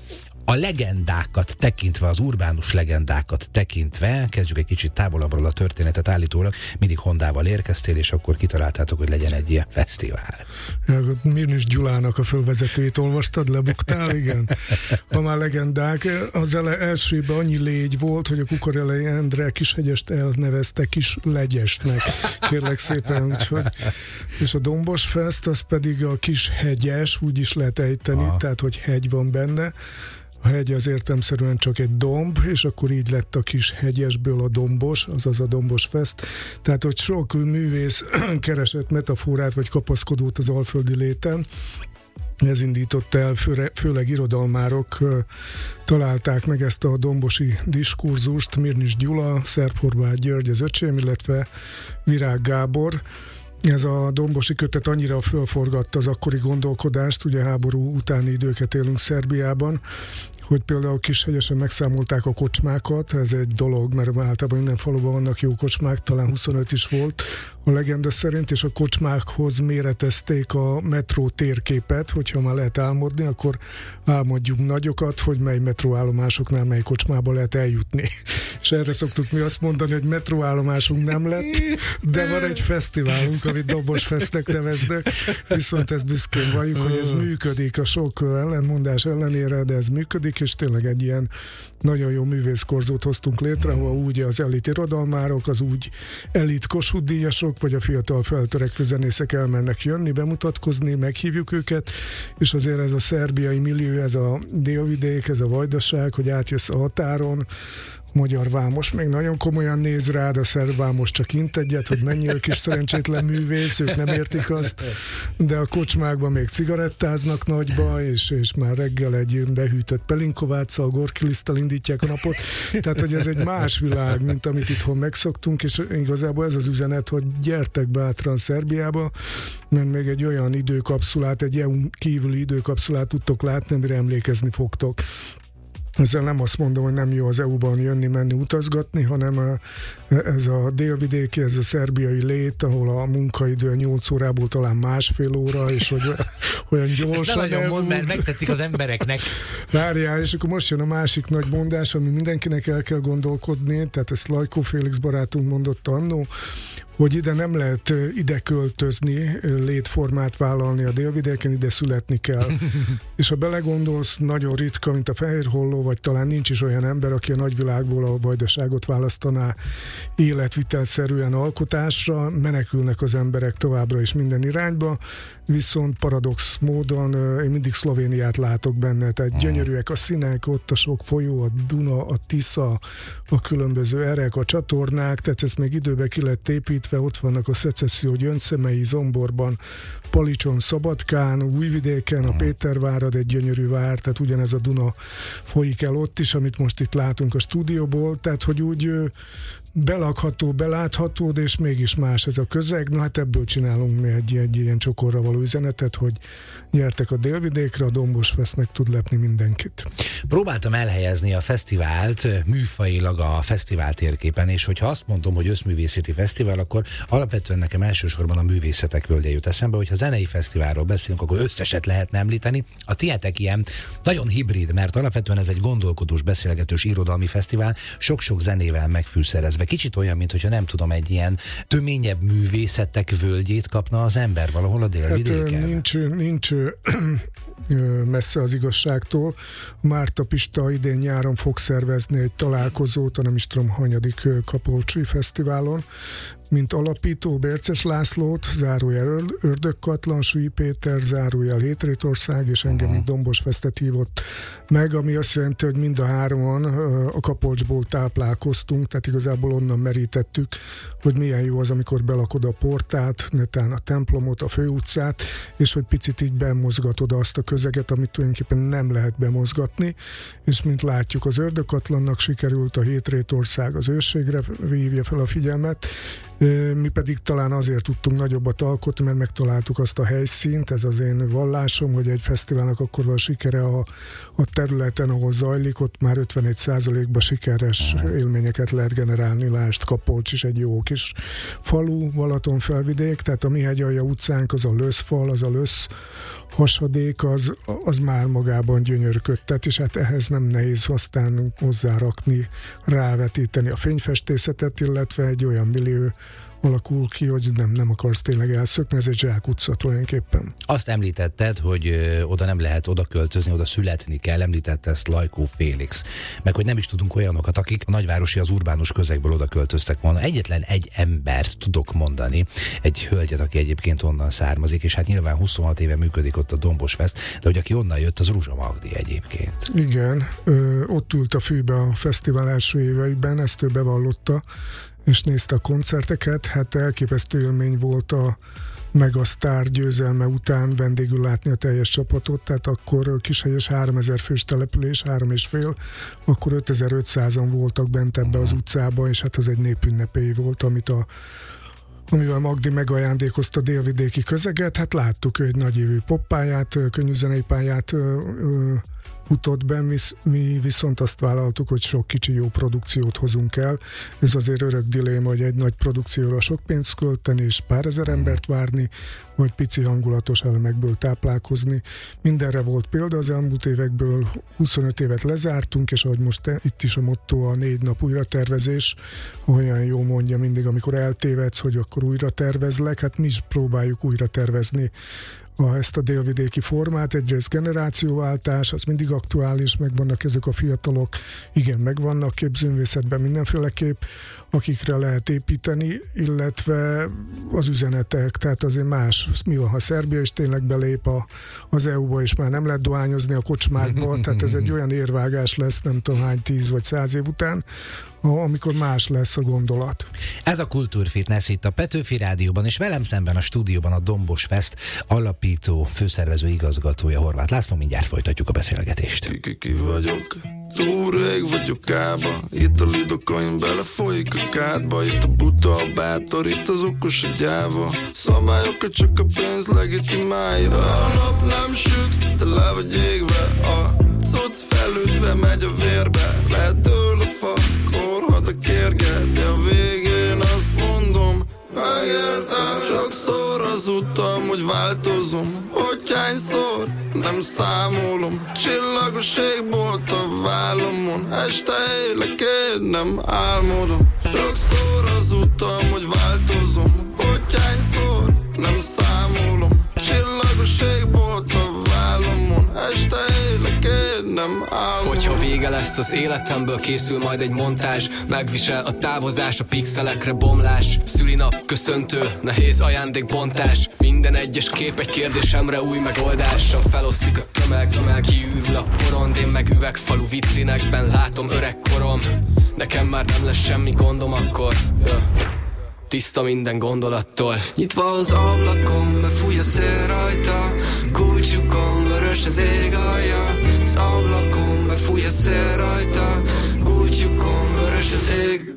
A legendákat tekintve, az urbánus legendákat tekintve, kezdjük egy kicsit távolabbról a történetet állítólag, mindig Hondával érkeztél, és akkor kitaláltátok, hogy legyen egy ilyen fesztivál. Mirnis Gyulának a fölvezetőjét olvastad, lebuktál, igen. Ha már legendák, az elsőben annyi légy volt, hogy a Kukorelei Endre Kishegyest elnevezte Kislegyesnek, kérlek szépen, úgyhogy. És a Dombos Fest, az pedig a Kishegyes, úgy is lehet ejteni, tehát hogy hegy van benne. A hegy az értelemszerűen csak egy domb, és akkor így lett a Kishegyesből a Dombos, azaz a Dombos Fest. Tehát, hogy sok művész keresett metaforát vagy kapaszkodót az alföldi léten. Ez indította el, főleg irodalmárok találták meg ezt a dombosi diskurzust, Mirnis Gyula, Szerb-Horváth György az öcsém, illetve Virág Gábor. Ez a dombosi kötet annyira fölforgatta az akkori gondolkodást, ugye háború utáni időket élünk Szerbiában, hogy például Kishegyesen megszámolták a kocsmákat, ez egy dolog, mert általában minden faluban vannak jó kocsmák, talán 25 is volt a legenda szerint, és a kocsmákhoz méretezték a metró térképet, hogyha már lehet álmodni, akkor álmodjunk nagyokat, hogy mely metróállomásoknál mely kocsmába lehet eljutni. És erre szoktuk mi azt mondani, hogy metróállomásunk nem lett, de van egy fesztiválunk, amit Dombos Festnek neveznek, viszont ezt büszkén valljuk, hogy ez működik a sok ellentmondás ellenére, de ez működik, és tényleg egy ilyen nagyon jó művészkorzót hoztunk létre, ahol úgy az elit irodalmárok, az úgy elit Kossuth díjasok, vagy a fiatal feltörekvő zenészek elmennek jönni, bemutatkozni, meghívjuk őket, és azért ez a szerbiai millió, ez a délvidék, ez a Vajdaság, hogy átjössz a határon, magyar vámos még nagyon komolyan néz rád, a szerb vámos csak int egyet, hogy mennyire kis szerencsétlen művész, ők nem értik azt, de a kocsmákban még cigarettáznak nagyba, és már reggel egy behűtött pelinkováccal, gorkiliszttal indítják a napot, tehát hogy ez egy más világ, mint amit itthon megszoktunk, és igazából ez az üzenet, hogy gyertek bátran Szerbiába, mert még egy olyan időkapszulát, egy EU kívüli időkapszulát tudtok látni, amire emlékezni fogtok. Ezzel nem azt mondom, hogy nem jó az EU-ban jönni, menni, utazgatni, hanem ez a délvidéki, ez a szerbiai lét, ahol a munkaidő 8 órából talán másfél óra, és hogy olyan gyorsan. Ezt nem nagyon mond, mert megtetszik az embereknek. Várjál, és akkor most jön a másik nagy mondás, ami mindenkinek el kell gondolkodni, tehát ezt Lajkó Félix barátunk mondott annó, hogy ide nem lehet ide költözni, létformát vállalni a délvidéken, ide születni kell. És ha belegondolsz, nagyon ritka, mint a Fehérholló, vagy talán nincs is olyan ember, aki a nagyvilágból a Vajdaságot választaná életvitelszerűen alkotásra, menekülnek az emberek továbbra is minden irányba, viszont paradox módon én mindig Szlovéniát látok benne, tehát gyönyörűek a színek, ott a sok folyó, a Duna, a Tisza, a különböző erek, a csatornák, tehát ez még időben ki lett építve, ott vannak a szecesszió Gyöngyszemei, Zomborban, Palicson, Szabadkán, Újvidéken, a Pétervárad egy gyönyörű vár, tehát ugyanez a Duna folyik el ott is, amit most itt látunk a stúdióból, tehát hogy úgy belakható, belátható, de és mégis más ez a közeg. Na hát ebből csinálunk mi egy ilyen csokorra való üzenetet, hogy nyertek a délvidékre, a Dombos Fest meg tud lepni mindenkit. Próbáltam elhelyezni a fesztivált műfajilag a fesztivál térképen, és hogyha azt mondom, hogy összművészeti fesztivál, akkor alapvetően nekem elsősorban a művészetek völgye jut eszembe, hogyha zenei fesztiválról beszélünk, akkor összeset lehetne említeni. A tietek ilyen nagyon hibrid, mert alapvetően ez egy gondolkodós, beszélgetős irodalmi fesztivál, sok-sok zenével megfűszerezve. Kicsit olyan, mintha nem tudom, egy ilyen töményebb művészetek völgyét kapna az ember valahol a délvidéken. Hát, nincs messze az igazságtól. Márta Pista idén nyáron fog szervezni egy találkozót, nem is tudom, hanyadik Kapolcsi Fesztiválon, mint alapító Bérces Lászlót, zárójel Ördögkatlan, Sui Péter, zárójel Hétrétország, és engem mint Dombos Festet hívott meg, ami azt jelenti, hogy mind a hárman a Kapolcsból táplálkoztunk, tehát igazából onnan merítettük, hogy milyen jó az, amikor belakod a portát, netán a templomot, a főutcát, és hogy picit így bemozgatod azt a közeget, amit tulajdonképpen nem lehet bemozgatni, és mint látjuk, az Ördögkatlannak sikerült, a Hétrétország az ősségre hívja fel a figyelmet, mi pedig talán azért tudtunk nagyobbat alkotni, mert megtaláltuk azt a helyszínt, ez az én vallásom, hogy egy fesztiválnak akkor van sikere a területen, ahol zajlik, ott már 51%-ban sikeres élményeket lehet generálni. Lásd, Kapolcs is egy jó kis falu, Balaton felvidék, tehát a Mihegyalja utcánk, az a löszfal, az a lösz hasadék, az már magában gyönyörködtet, és hát ehhez nem nehéz aztán hozzárakni, rávetíteni a fényfestészetet, illetve egy olyan millió alakul ki, hogy nem akarsz tényleg elszökni, ez egy zsákutca tulajdonképpen. Azt említetted, hogy oda nem lehet oda költözni, oda születni kell, említette ezt Lajkó Félix. Meg hogy nem is tudunk olyanokat, akik a nagyvárosi, az urbánus közegből oda költöztek volna. Egyetlen egy embert tudok mondani, egy hölgyet, aki egyébként onnan származik, és hát nyilván 26 éve működik ott a Dombos Fest, de hogy aki onnan jött, az Ruzsa Magdi egyébként. Igen, ott ült a fűbe a fesztivál első éveiben, ezt ő bevallotta, és nézte a koncerteket, hát elképesztő élmény volt a Megasztár győzelme után vendégül látni a teljes csapatot, tehát akkor Kishegyes 3000 fős település, 3,5, akkor 5500-an voltak bent ebbe az utcába, és hát az egy népünnepély volt, amivel Magdi megajándékozta a délvidéki közeget, hát láttuk egy nagyévű poppályát, könnyűzenei pályát futott be, mi viszont azt vállaltuk, hogy sok kicsi jó produkciót hozunk el. Ez azért örök diléma, hogy egy nagy produkcióra sok pénzt költeni, és pár ezer embert várni, vagy pici hangulatos elemekből táplálkozni. Mindenre volt példa, az elmúlt évekből 25 évet lezártunk, és ahogy most itt is a motto a 4 nap újratervezés, olyan jó mondja mindig, amikor eltévedsz, hogy akkor újra tervezlek, hát mi is próbáljuk újra tervezni ezt a délvidéki formát. Egyrészt generációváltás, az mindig aktuális, megvannak ezek a fiatalok, igen, megvannak képzőművészetben mindenféleképp, akikre lehet építeni, illetve az üzenetek, tehát azért más. Mi van, ha Szerbia is tényleg belép az EU-ba, és már nem lehet dohányozni a kocsmákba, tehát ez egy olyan érvágás lesz, nem tudom hány 10 vagy 100 év után, amikor más lesz a gondolat. Ez a Kultúrfitness itt a Petőfi Rádióban, és velem szemben a stúdióban a Dombos Fest alapító, főszervező igazgatója, Horváth László. Mindjárt folytatjuk a beszélgetést. Ki vagyok, túl rég vagyok ába, itt a lidokaim belefolyik a kádba, itt a buta, a bátor, itt az okos, a gyáva, szabályokat csak a pénz legitimálja. A nap nem süt, de le vagy égve, a cucc felütve megy a vérbe, letől a fa, korhad a kérge, de a végén azt mondom, megértem. Sokszor az utam, hogy változom, hogy hányszor nem számolom, csillagos égbolt a vállamon, este élek, én nem álmodom. Sokszor az utam, hogy változom, hogy hányszor nem számolom, csillagos égbolt a vállamon, este élek, én nem álmodom. Hogyha vége lesz az életemből, készül majd egy montázs, megvisel a távozás, a pixelekre bomlás, szülinap, köszöntő, nehéz ajándékbontás, minden egyes kép egy kérdésemre új megoldással, feloszlik a tömeg, kiürül a porond, én meg üvegfalú vitrinekben látom öreg korom, nekem már nem lesz semmi gondom akkor, tiszta minden gondolattól. Nyitva az ablakom, befúj a szél rajta, kulcsukon vörös az ég alja. Az ablakom, befúj a szél rajta, kulcsukon vörös az ég.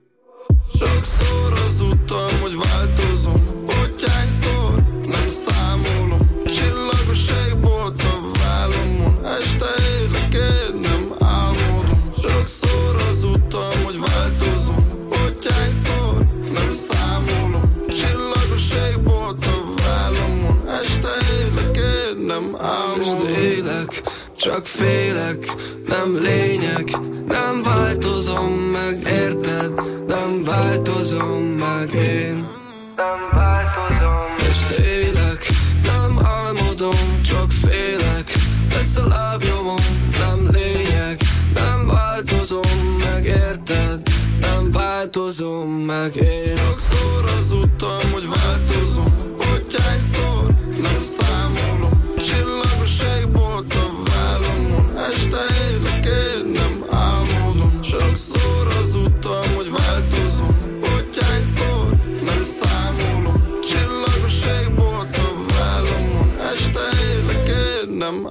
Sokszor az utam, hogy változom, hogy hányszor nem számolom, csillagos égbolt a vállamon, este élek, én nem álmodom. Sokszor az utam, hogy változom, hogy hányszor nem számolom, csillagos égbolt a vállamon, este élek, én nem álmodom. Este élek, csak félek, nem lényeg, nem változom meg, érted? Nem változom meg én, nem változom. Este élek, nem álmodom, csak félek, lesz a lábnyomom, nem lényeg, nem változom meg, érted? Nem változom meg én. Sokszor az utam, hogy változom, hogy hányszor nem számolom, csillagos égbolt a vállamon, este élek, én nem álmodom. Sokszor az utam, hogy változom, hogy hányszor nem számolom, csillagos égbolt a vállamon, este élek, én nem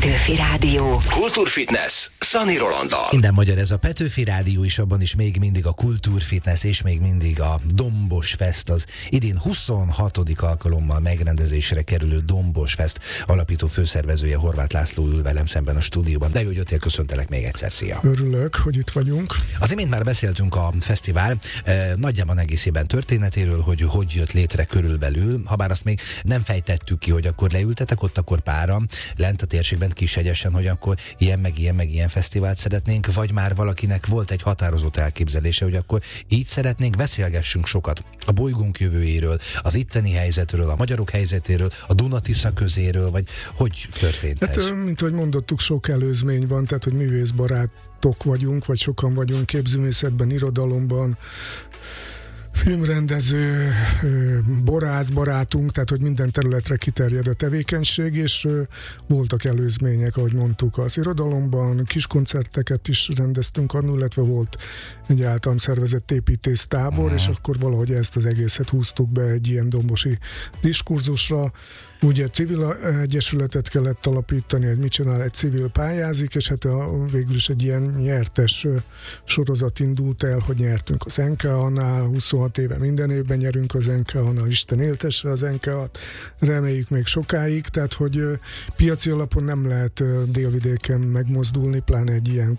Petőfi Rádió. Kultúrfitness Szani Rolanddal. Minden magyar ez a Petőfi Rádió, és abban is még mindig a Kultúrfitness, és még mindig a Dombos Fest, az idén 26. alkalommal megrendezésre kerülő Dombos Fest alapító főszervezője Horváth László ül velem szemben a stúdióban. De jó, hogy jöttél, köszöntelek még egyszer, szia! Örülök, hogy itt vagyunk. Az imént már beszéltünk a fesztivál nagyjában egészében történetéről, hogy jött létre körülbelül, habár azt még nem fejtettük ki, hogy akkor leültetek ott akkor páran, lent a térségben Kishegyesen, hogy akkor ilyen meg ilyen fesztivált szeretnénk, vagy már valakinek volt egy határozott elképzelése, hogy akkor így szeretnénk, beszélgessünk sokat a bolygónk jövőjéről, az itteni helyzetről, a magyarok helyzetéről, a Duna-Tisza közéről, vagy hogy történt ez? Hát, mint ahogy mondottuk, sok előzmény van, tehát hogy művészbarátok vagyunk, vagy sokan vagyunk képzőművészetben, irodalomban, filmrendező, borász barátunk, tehát hogy minden területre kiterjed a tevékenység, és voltak előzmények, ahogy mondtuk, az irodalomban, kis koncerteket is rendeztünk annól, illetve volt egy általam szervezett építésztábor, és akkor valahogy ezt az egészet húztuk be egy ilyen dombosi diskurzusra. Ugye civil egyesületet kellett alapítani, hogy mit csinál, egy civil pályázik, és hát végül is egy ilyen nyertes sorozat indult el, hogy nyertünk az NKA-nál, 26 éve minden évben nyerünk az NKA-nál, Isten éltesse az NKA-t, reméljük még sokáig, tehát hogy piaci alapon nem lehet Délvidéken megmozdulni, pláne egy ilyen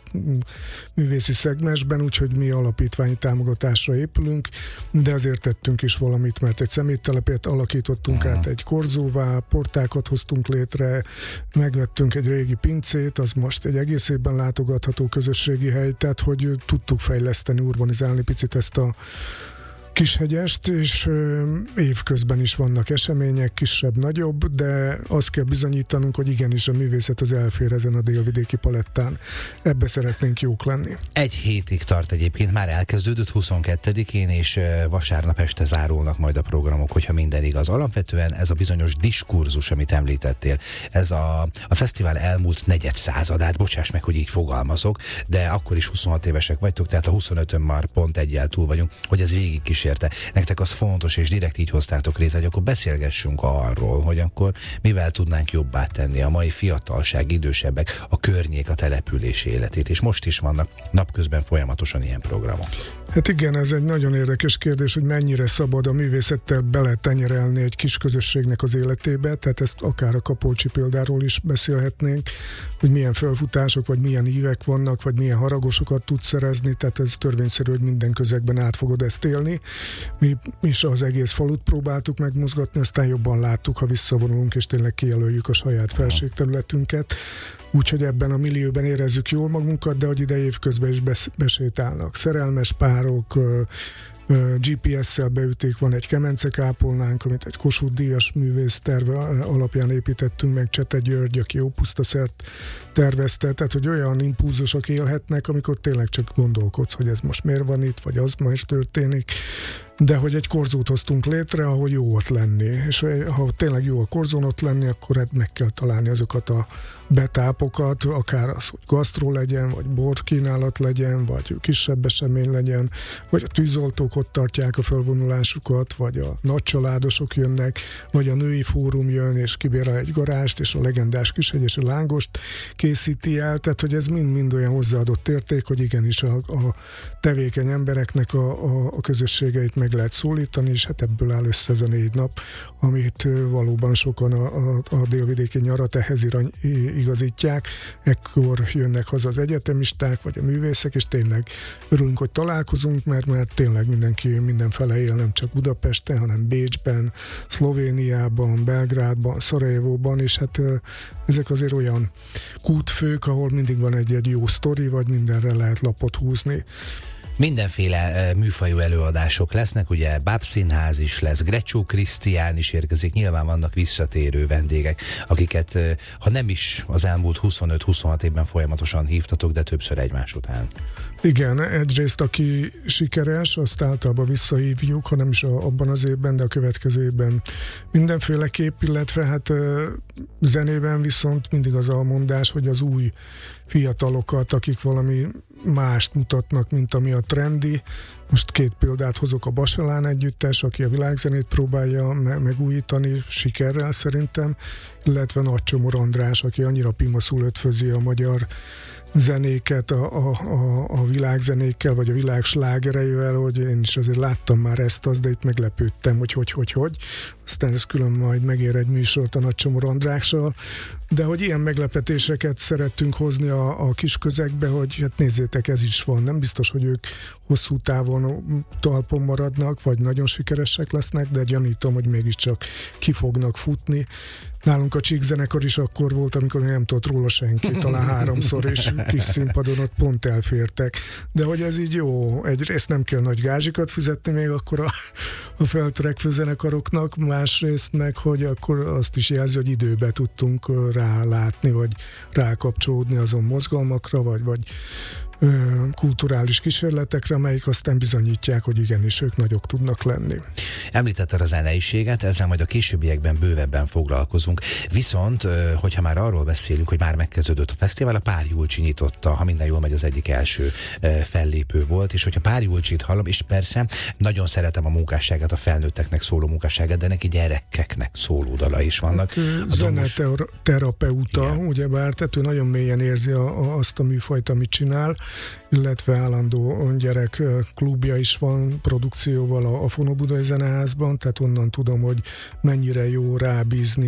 művészi szegmensben, úgyhogy mi alapítványi támogatásra épülünk, de azért tettünk is valamit, mert egy szeméttelepet alakítottunk át egy korzóvá, portákat hoztunk létre, megvettünk egy régi pincét, az most egy egész évben látogatható közösségi hely, tehát hogy tudtuk fejleszteni, urbanizálni picit ezt a Kishegyest, és évközben is vannak események, kisebb-nagyobb, de azt kell bizonyítanunk, hogy igenis a művészet az elfér ezen a délvidéki palettán. Ebbe szeretnénk jók lenni. Egy hétig tart egyébként, már elkezdődött 22-én, és vasárnap este zárulnak majd a programok, hogyha minden igaz. Alapvetően ez a bizonyos diskurzus, amit említettél, ez a fesztivál elmúlt negyedszázadát, bocsáss meg, hogy így fogalmazok, de akkor is 26 évesek vagytok, tehát a 25-ön már pont egyel túl vagyunk, hogy ez végig kísérte. Nektek az fontos, és direkt így hoztátok létre, hogy akkor beszélgessünk arról, hogy akkor mivel tudnánk jobbá tenni a mai fiatalság, idősebbek, a környék, a települési életét, és most is vannak napközben folyamatosan ilyen programok. Hát igen, ez egy nagyon érdekes kérdés, hogy mennyire szabad a művészettel beletenyerelni egy kis közösségnek az életébe, tehát ezt akár a Kapolcsi példáról is beszélhetnénk, hogy milyen felfutások, vagy milyen ívek vannak, vagy milyen haragosokat tudsz szerezni, tehát ez törvényszerű, hogy minden közegben át fogod ezt élni. Mi is az egész falut próbáltuk megmozgatni, aztán jobban láttuk, ha visszavonulunk, és tényleg kijelöljük a saját felségterületünket. Úgyhogy ebben a millióben érezzük jól magunkat, de hogy ide évközben is besétálnak szerelmes párok, GPS-szel beüték, van egy kemencekápolnánk, amit egy Kossuth Díjas művész terve alapján építettünk meg, Csete György, aki Ópusztaszert tervezte, tehát hogy olyan impulzusok élhetnek, amikor tényleg csak gondolkodsz, hogy ez most miért van itt, vagy az ma is történik, de hogy egy korzót hoztunk létre, ahol jó ott lenni, és ha tényleg jó a korzón ott lenni, akkor hát meg kell találni azokat a betápokat, akár az, hogy gasztró legyen, vagy borkínálat legyen, vagy kisebb esemény legyen, vagy a tűzoltók ott tartják a felvonulásukat, vagy a nagycsaládosok jönnek, vagy a női fórum jön, és kibérel egy garást, és a legendás kishegyesi lángost készíti el, tehát hogy ez mind-mind olyan hozzáadott érték, hogy igenis a tevékeny embereknek a közösségeit meg lehet szólítani, és hát ebből áll össze ez a 4 nap, amit valóban sokan a délvidéki nyarat ehhez igazítják. Ekkor jönnek haza az egyetemisták, vagy a művészek, és tényleg örülünk, hogy találkozunk, mert tényleg mindenki mindenfele él, nem csak Budapesten, hanem Bécsben, Szlovéniában, Belgrádban, Szarajevóban, és hát ezek azért olyan kútfők, ahol mindig van egy jó sztori, vagy mindenre lehet lapot húzni. Mindenféle műfajú előadások lesznek, ugye Bábszínház is lesz, Grecsó Krisztián is érkezik, nyilván vannak visszatérő vendégek, akiket ha nem is az elmúlt 25-26 évben folyamatosan hívtatok, de többször egymás után. Igen, egyrészt aki sikeres, azt általában visszahívjuk, ha nem is abban az évben, de a következő évben mindenféleképp, illetve hát zenében viszont mindig az a mondás, hogy az új fiatalokat, akik valami mást mutatnak, mint ami a trendi, Most 2 példát hozok, a Baselán együttes, aki a világzenét próbálja megújítani sikerrel szerintem, illetve Nagy Csomor András, aki annyira pimaszul ötvözi a magyar zenéket a világzenékkel, vagy a világ slágereivel, hogy én is azért láttam már ezt, de itt meglepődtem, hogy. Aztán ez külön majd megér egy műsort a Nagy Csomor Andrással, de hogy ilyen meglepetéseket szerettünk hozni a kis közegbe, hogy hát nézzétek, ez is van. Nem biztos, hogy ők hosszú távon talpon maradnak, vagy nagyon sikeresek lesznek, de gyanítom, hogy mégiscsak ki fognak futni. Nálunk a Csík zenekar is akkor volt, amikor nem tudott róla senki, talán 3-szor, és kis színpadon ott pont elfértek. De hogy ez így jó, egyrészt nem kell nagy gázsikat fizetni még akkor a feltörekvő zenekaroknak, másrészt meg, hogy akkor azt is jelzi, hogy időbe tudtunk rálátni, vagy rákapcsolódni azon mozgalmakra, vagy kulturális kísérletekre, amelyik aztán bizonyítják, hogy igenis ők nagyok tudnak lenni. Említetted a zeneiséget, ezzel majd a későbbiekben bővebben foglalkozunk. Viszont, hogyha már arról beszélünk, hogy már megkezdődött a fesztivál, a Pár Julcsi nyitotta, ha minden jól megy, az egyik első fellépő volt, és hogyha Pár Julcsit hallom, és persze nagyon szeretem a munkásságát, a felnőtteknek szóló munkásságát, de neki gyerekeknek szóló dala is vannak. Zeneterapeuta, ugyebár, tehát ő nagyon mélyen érzi azt a műfajt, amit csinál, illetve állandó gyerek klubja is van produkcióval a Fonóbudai Zeneházban, tehát onnan tudom, hogy mennyire jó rábízni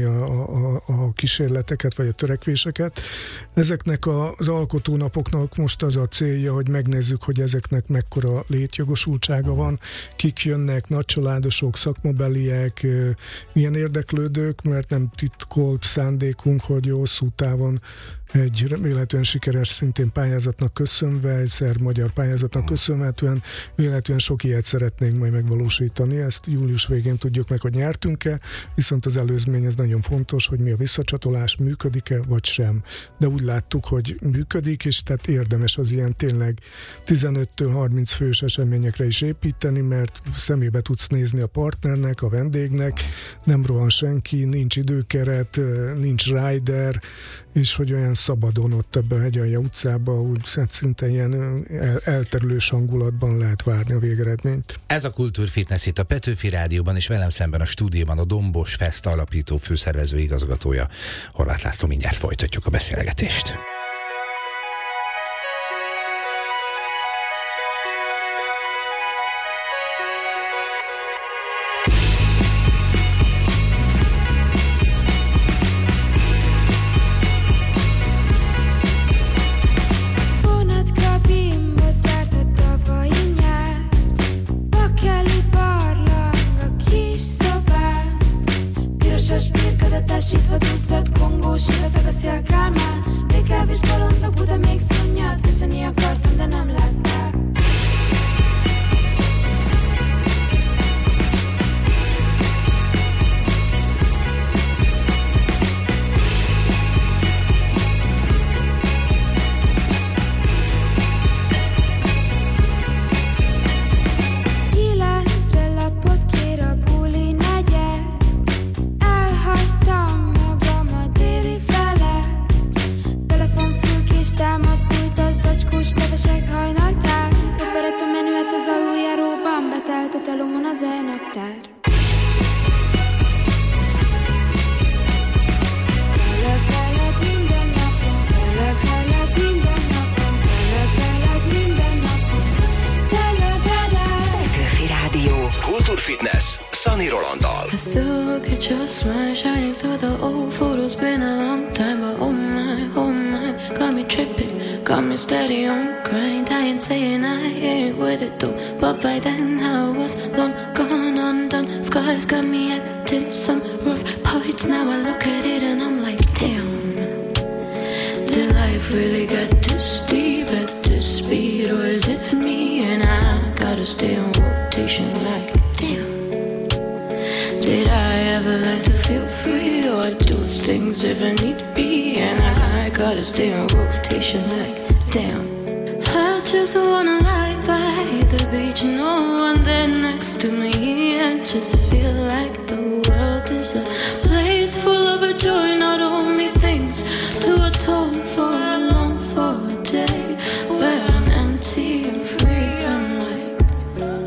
a kísérleteket, vagy a törekvéseket. Ezeknek az alkotónapoknak most az a célja, hogy megnézzük, hogy ezeknek mekkora létjogosultsága van, kik jönnek, nagycsaládosok, szakmabeliek, milyen érdeklődők, mert nem titkolt szándékunk, hogy hosszú távon egy remélhetően sikeres szintén pályázatnak köszönve, egyszer magyar pályázatnak köszönhetően véletlenül sok ilyet szeretnénk majd megvalósítani. Ezt július végén tudjuk meg, hogy nyertünk-e, viszont az előzmény ez nagyon fontos, hogy mi a visszacsatolás, működik-e, vagy sem. De úgy láttuk, hogy működik, és tehát érdemes az ilyen tényleg 15-től 30 fős eseményekre is építeni, mert szemébe tudsz nézni a partnernek, a vendégnek, nem rohan senki, nincs időkeret, nincs rider, és hogy olyan szabadon ott ebben a Hegyalja utcában, úgy szinte ilyen elterülős hangulatban lehet várni a végeredményt. Ez a Kultúrfitness itt a Petőfi Rádióban, és velem szemben a stúdióban a Dombos Fest alapító főszervező igazgatója, Horváth László. Mindjárt folytatjuk a beszélgetést. Tásítva duzzadt kongó, sivatag a szél Kálmán. Békávés bolondok, Buda még szunnyad. Köszönni akartam, de nem láttál. Fitness, Sunny Rolanddal. I still look at your smile shining through the old photos. Been a long time, but oh my, got me tripping, got me steady on grind. I ain't saying I ain't with it though, but by then I was long gone undone. Scars got me acting some rough parts. Now I look at it and I'm like, damn, did life really get this deep at this speed, or is it me and I gotta stay on rotation like? Damn. Did I ever like to feel free, or do things if I need to be? And I gotta stay on rotation like, damn. I just wanna lie by the beach, no one there next to me, and just feel like the world is a place full of a joy, not only things to atone for. I long for a day where I'm empty and free. I'm like,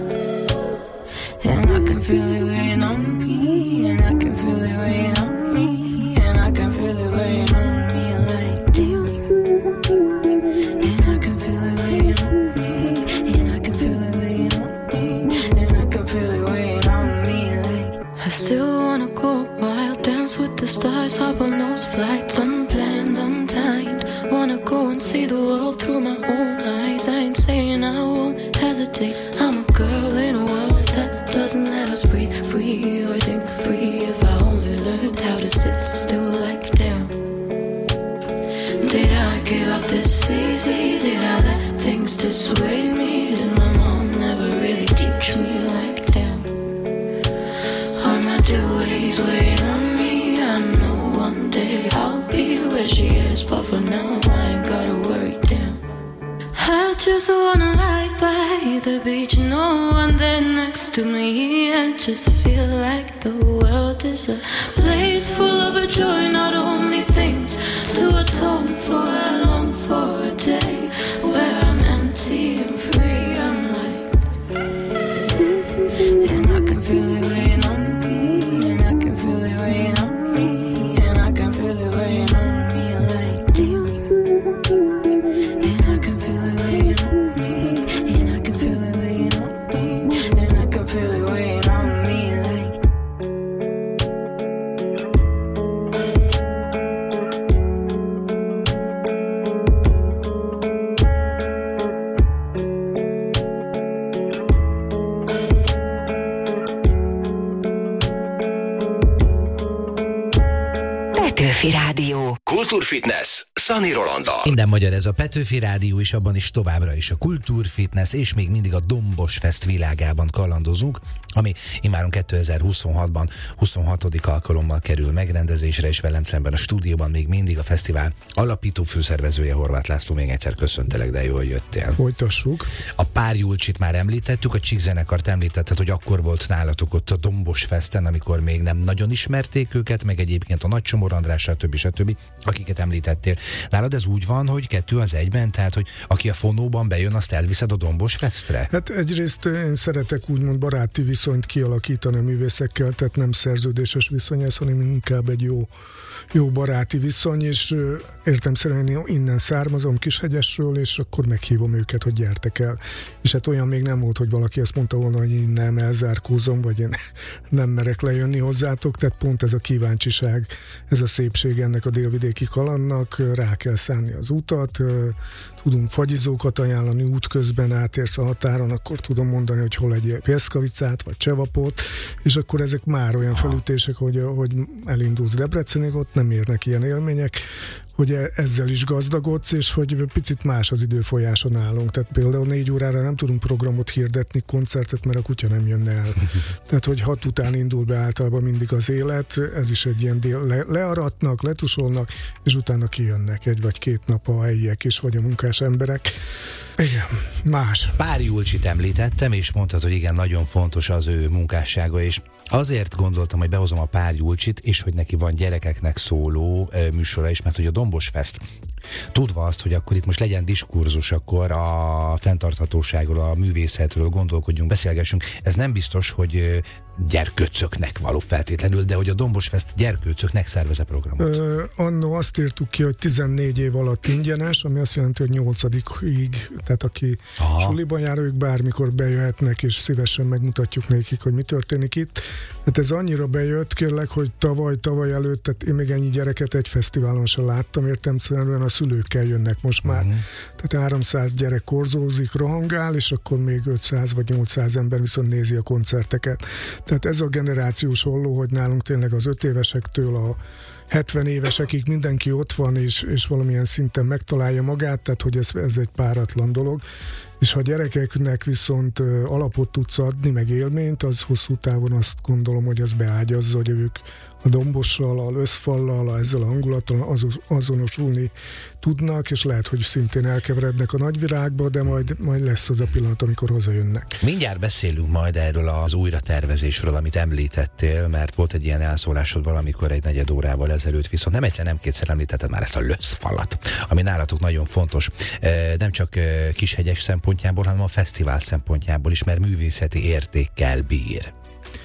wanna go wild, dance with the stars, hop on those flights, unplanned, untimed. Wanna go and see the world through my own eyes. I ain't saying I won't hesitate. I'm a girl in a world that doesn't let us breathe free or think free. If I only learned how to sit still like damn. Did I give up this easy? Did I let things dissuade me? Did my mom never really teach me like damn? Are my duties weighing on me? I know one day I'll be where she is, but for now I ain't gotta worry, damn. I just wanna lie by the beach, no one there next to me, and just feel like the world is a place full of a joy, not only things to atone for. I long for a day where I'm empty and free. I'm like, and I can feel it weighing on me, and I can feel it weighing on me, and I can feel it weighing on me like damn. And I can feel it weighing on me, and I can feel it weighing on me, and I can feel it weighing on me like. Petőfi Rádió. Kultúrfitness Szani Rolanddal. Minden magyar ez a Petőfi Rádió, és abban is továbbra is a kultúrfitness, és még mindig a Dombos Fest világában kalandozunk, ami immáron 2026-ban 26. alkalommal kerül megrendezésre, és velem szemben a stúdióban még mindig a fesztivál alapító főszervezője, Horváth László. Még egyszer köszöntelek, de jól jöttél. Folytassuk. A Pár Julcsit már említettük, a Csík zenekart említetted, hogy akkor volt nálatok ott a Dombos Festen, amikor még nem nagyon ismerték őket, meg egyébként a Nagy Csomor András, stb., akiket említettél. Nálad ez úgy van, hogy 2 az 1-ben, tehát hogy aki a fonóban bejön, azt elviszed a Dombos Festre? Hát egyrészt én szeretek úgymond baráti viszonyt kialakítani a művészekkel, tehát nem szerződéses viszony ez, hanem inkább egy jó baráti viszony, és értelemszerűen innen származom, Kishegyesről, és akkor meghívom őket, hogy gyertek el. És hát olyan még nem volt, hogy valaki azt mondta volna, hogy én nem elzárkózom, vagy én nem merek lejönni hozzátok, tehát pont ez a kíváncsiság, ez a szépség ennek a délvidéki kalandnak, rá kell szánni az utat, tudunk fagyizókat ajánlani, útközben átérsz a határon, akkor tudom mondani, hogy hol egy pieszkavicát, vagy csevapot, és akkor ezek már olyan felütések, hogy elindulsz Debrecenig, ott nem érnek ilyen élmények, hogy ezzel is gazdagodsz, és hogy picit más az időfolyáson állunk. Tehát például 4 órára nem tudunk programot hirdetni, koncertet, mert a kutya nem jönne el. Tehát, hogy 6 után indul be általában mindig az élet, ez is egy ilyen learatnak, letusolnak, és utána kijönnek 1 vagy 2 nap a helyiek is, vagy a munkás emberek. Igen, más. Pár Julcsit említettem, és mondtad, hogy igen, nagyon fontos az ő munkássága, és azért gondoltam, hogy behozom a Pár Julcsit, és hogy neki van gyerekeknek szóló műsora is, mert hogy a Dombos Fest, tudva azt, hogy akkor itt most legyen diskurzus, akkor a fenntarthatóságról, a művészetről gondolkodjunk, beszélgessünk. Ez nem biztos, hogy gyerkőcöknek való feltétlenül, de hogy a Dombos Fest gyerkőcöknek szervez-e programot? Annó azt írtuk ki, hogy 14 év alatt ingyenes, ami azt jelenti, hogy 8-ig, tehát aki suliban jár, ők bármikor bejöhetnek, és szívesen megmutatjuk nekik, hogy mi történik itt. Hát ez annyira bejött, kérlek, hogy tavaly előtt, tehát én még ennyi gyereket egy fesztiválon sem láttam, értelemszerűen a szülőkkel jönnek most már. Tehát 300 gyerek korzózik, rohangál, és akkor még 500 vagy 800 ember viszont nézi a koncerteket. Tehát ez a generációs holló, hogy nálunk tényleg az 5 évesektől a 70 évesekig mindenki ott van, és valamilyen szinten megtalálja magát, tehát hogy ez egy páratlan dolog. És ha a gyerekeknek viszont alapot tudsz adni, meg élményt, az hosszú távon azt gondolom, hogy az beágyazza, hogy ők a Dombossal, a Löszfallal, ezzel a hangulattal azonosulni tudnak, és lehet, hogy szintén elkeverednek a nagyvilágba, de majd lesz az a pillanat, amikor hazajönnek. Mindjárt beszélünk majd erről az újratervezésről, amit említettél, mert volt egy ilyen elszólásod valamikor egy 4 órával ezelőtt, viszont nem egyszer, nem kétszer említetted már ezt a Löszfalat, ami nálatok nagyon fontos, nem csak Kishegyes szempontjából, hanem a fesztivál szempontjából is, mert művészeti értékkel bír.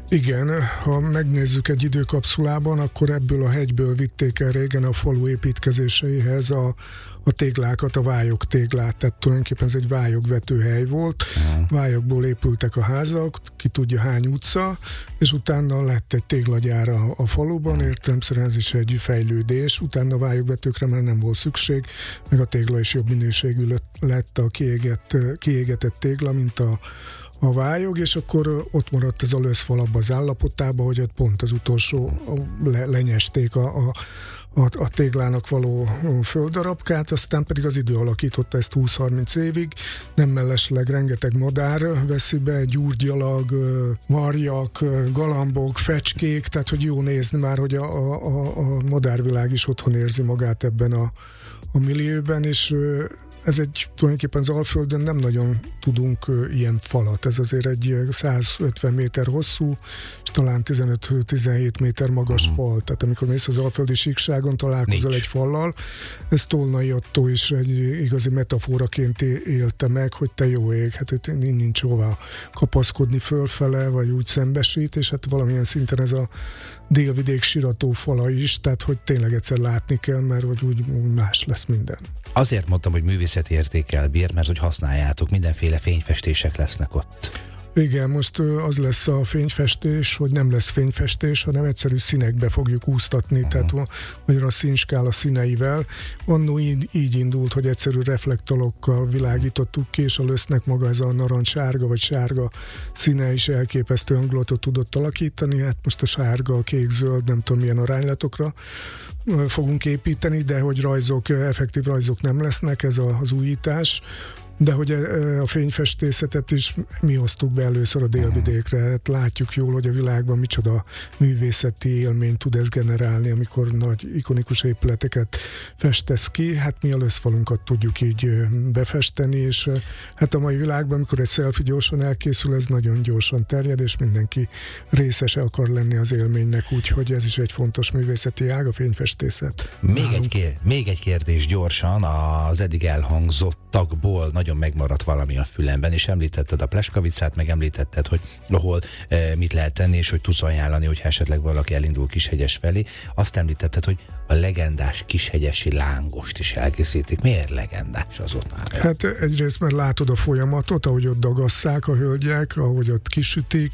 Igen, ha megnézzük egy időkapszulában, akkor ebből a hegyből vitték el régen a falu építkezéseihez a téglákat, a vályog téglát, tehát tulajdonképpen ez egy vályogvetőhely volt, vályogból épültek a házak, ki tudja hány utca, és utána lett egy téglagyár a faluban, értelemszerűen ez is egy fejlődés, utána a vályogvetőkre már nem volt szükség, meg a tégla is jobb minőségű lett a kiégetett tégla, mint a vályog, és akkor ott maradt ez a löszfal abba az állapotában, hogy ott pont az utolsó lenyesték a téglának való földdarabkát, aztán pedig az idő alakította ezt 20-30 évig, nem mellesleg rengeteg madár veszi be, gyurgyalag, marjak, galambok, fecskék, tehát hogy jó nézni már, hogy a madárvilág is otthon érzi magát ebben a millióben, és ez egy tulajdonképpen az Alföldön nem nagyon tudunk ilyen falat. Ez azért egy 150 méter hosszú, és talán 15-17 méter magas fal. Tehát amikor mész az alföldi síkságon, találkozol egy fallal. Ez Tolnai Attó is egy igazi metaforaként élte meg, hogy te jó ég, hát itt nincs hova kapaszkodni fölfele, vagy úgy szembesít, és hát valamilyen szinten ez a délvidék sirató fala is, tehát hogy tényleg egyszer látni kell, mert hogy úgy más lesz minden. Azért mondtam, hogy művészeti értékkel bír, mert hogy használjátok, mindenféle fényfestések lesznek ott. Igen, most az lesz a fényfestés, hogy nem lesz fényfestés, hanem egyszerű színekbe fogjuk úsztatni, tehát magyarul a színskála színeivel. Annó így indult, hogy egyszerű reflektorokkal világítottuk ki, és a lösznek maga ez a narancssárga vagy sárga színe is elképesztő hangulatot tudott alakítani. Hát most a sárga, a kék-zöld, nem tudom milyen aránylatokra fogunk építeni, de hogy effektív rajzok nem lesznek, ez az újítás. De hogy a fényfestészetet is mi hoztuk be először a délvidékre. Hát látjuk jól, hogy a világban micsoda művészeti élményt tud ez generálni, amikor nagy ikonikus épületeket festesz ki. Hát mi a löszfalunkat tudjuk így befesteni, és hát a mai világban, amikor egy selfie gyorsan elkészül, ez nagyon gyorsan terjed, és mindenki részese akar lenni az élménynek, úgyhogy ez is egy fontos művészeti ág, a fényfestészet. Még egy kérdés gyorsan, az eddig elhangzottakból nagyon megmaradt valami a fülemben, és említetted a Pleskavicát, meg említetted, hogy ahol mit lehet tenni, és hogy tudsz ajánlani, hogyha esetleg valaki elindul Kishegyes felé. Azt említetted, hogy a legendás kishegyesi lángost is elkészítik. Miért legendás azonnal? Hát egyrészt, mert látod a folyamatot, ahogy ott dagasszák a hölgyek, ahogy ott kisütik,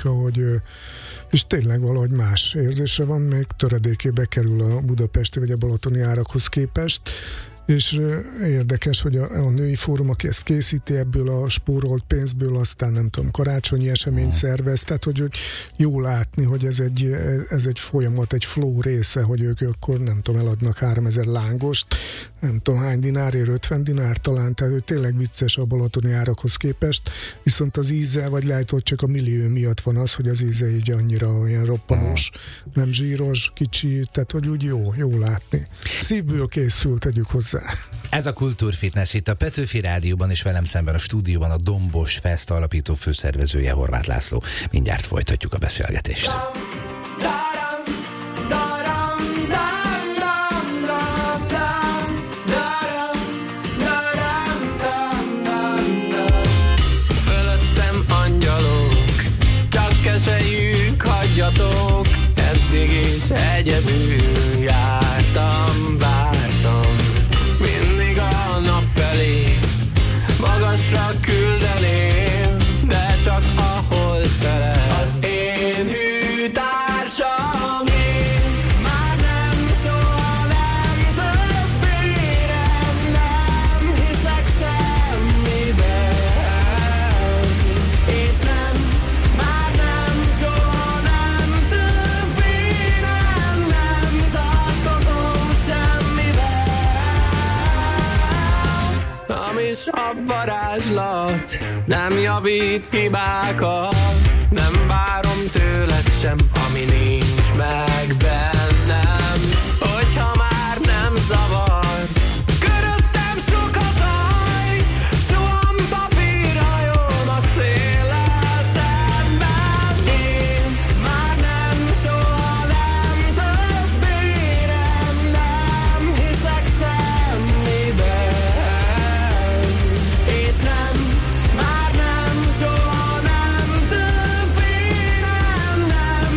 és tényleg valahogy más érzése van, még töredékébe kerül a budapesti vagy a balatoni árakhoz képest. És érdekes, hogy a női fórum, aki ezt készíti, ebből a spórolt pénzből aztán nem tudom, karácsonyi eseményt szervez, tehát hogy jó látni, hogy ez egy folyamat, egy flow része, hogy ők akkor nem tudom, eladnak 3000 lángost, nem tudom hány dinárért, 50 dinár talán, tehát hogy tényleg vicces a balatoni árakhoz képest, viszont az íze, vagy lehet, hogy csak a millió miatt van az, hogy az íze így annyira olyan roppanós, nem zsíros, kicsi, tehát hogy úgy jó látni. Szívből készült, tegyük hozzá. Ez a Kultúrfitness itt a Petőfi Rádióban, és velem szemben a stúdióban a Dombos Fest alapító főszervezője, Horváth László. Mindjárt folytatjuk a beszélgetést. Fölöttem angyalok, csak keseljük, hagyjatok, eddig is egyedül jártam, vártam. Mindig a nap felé magasra küldeném, de csak a hold fele az én hűtársam. Én már nem, soha nem, többére nem hiszek semmiben, és nem, már nem, soha nem, többére nem tartozom semmivel. Hamis a varázslat, nem javít hibákat, nem várom tőled sem, ami nincs meg bennem. Hogyha már nem zavar, körülöttem sok a zaj, suhan papírhajón a széllel szemben. Én már nem, soha nem, többére nem hiszek semmiben, és nem, már nem, soha nem, többére nem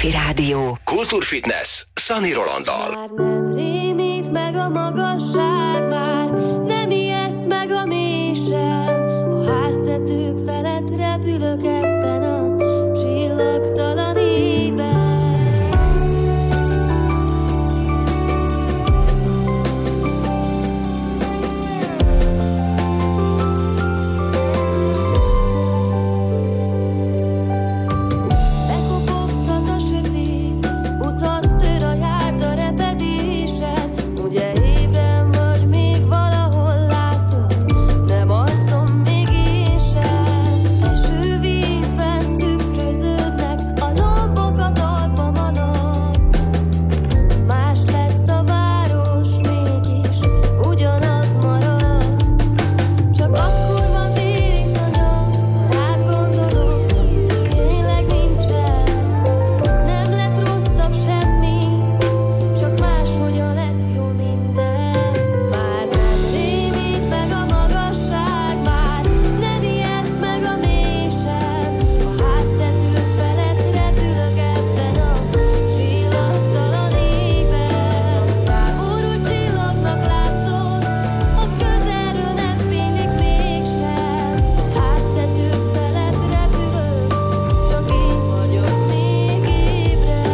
Petőfi Rádió. Kultúrfitness Sunny Rolanddal. Már nem rémít meg a magasság, már nem ijeszt meg a mélység. A háztetők felett repülök ebben a csillagtalan éjben. Bekopogtat a sötét, utat tör a járda repedésen. Ugye ébren vagy, még valahol látod, nem alszom még én sem. Esővízben tükröződnek a lombok a talpam alatt. Más lett a város, mégis ugyanaz marad. Csak akkor van téli szanyag, rád gondolok, tényleg nincsen. Nem lett rosszabb semmi, csak máshogyan lett jó minden. Már nem rémít meg a magasság, már nem ijeszt meg a mélység. A háztetők felett repülök ebben a csillagtalan éjben. Távolról csillagnak látszott, az közelről nem félik mégsem. A háztetők felett repülök, csak én vagyok még ébren.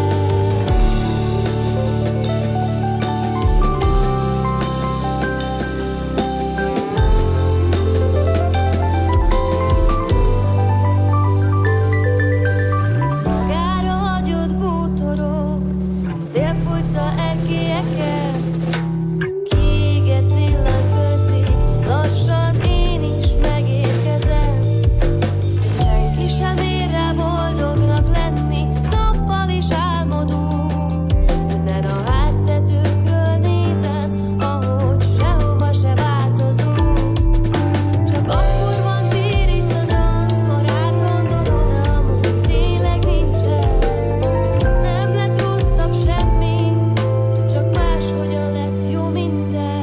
Magára hagyott bútorok, szél fújta erkélyeket, kiégett villanykörték, lassan én is megérkezem. Senki sem ér rá boldognak lenni, nappal is álmodunk. Innen a háztetőkről nézem, ahogy sehova se változunk. Csak akkor van téri szanyag, ha rád gondolok, amúgy tényleg nincsen. Nem lett rosszabb semmi, csak máshogyan lett jó minden.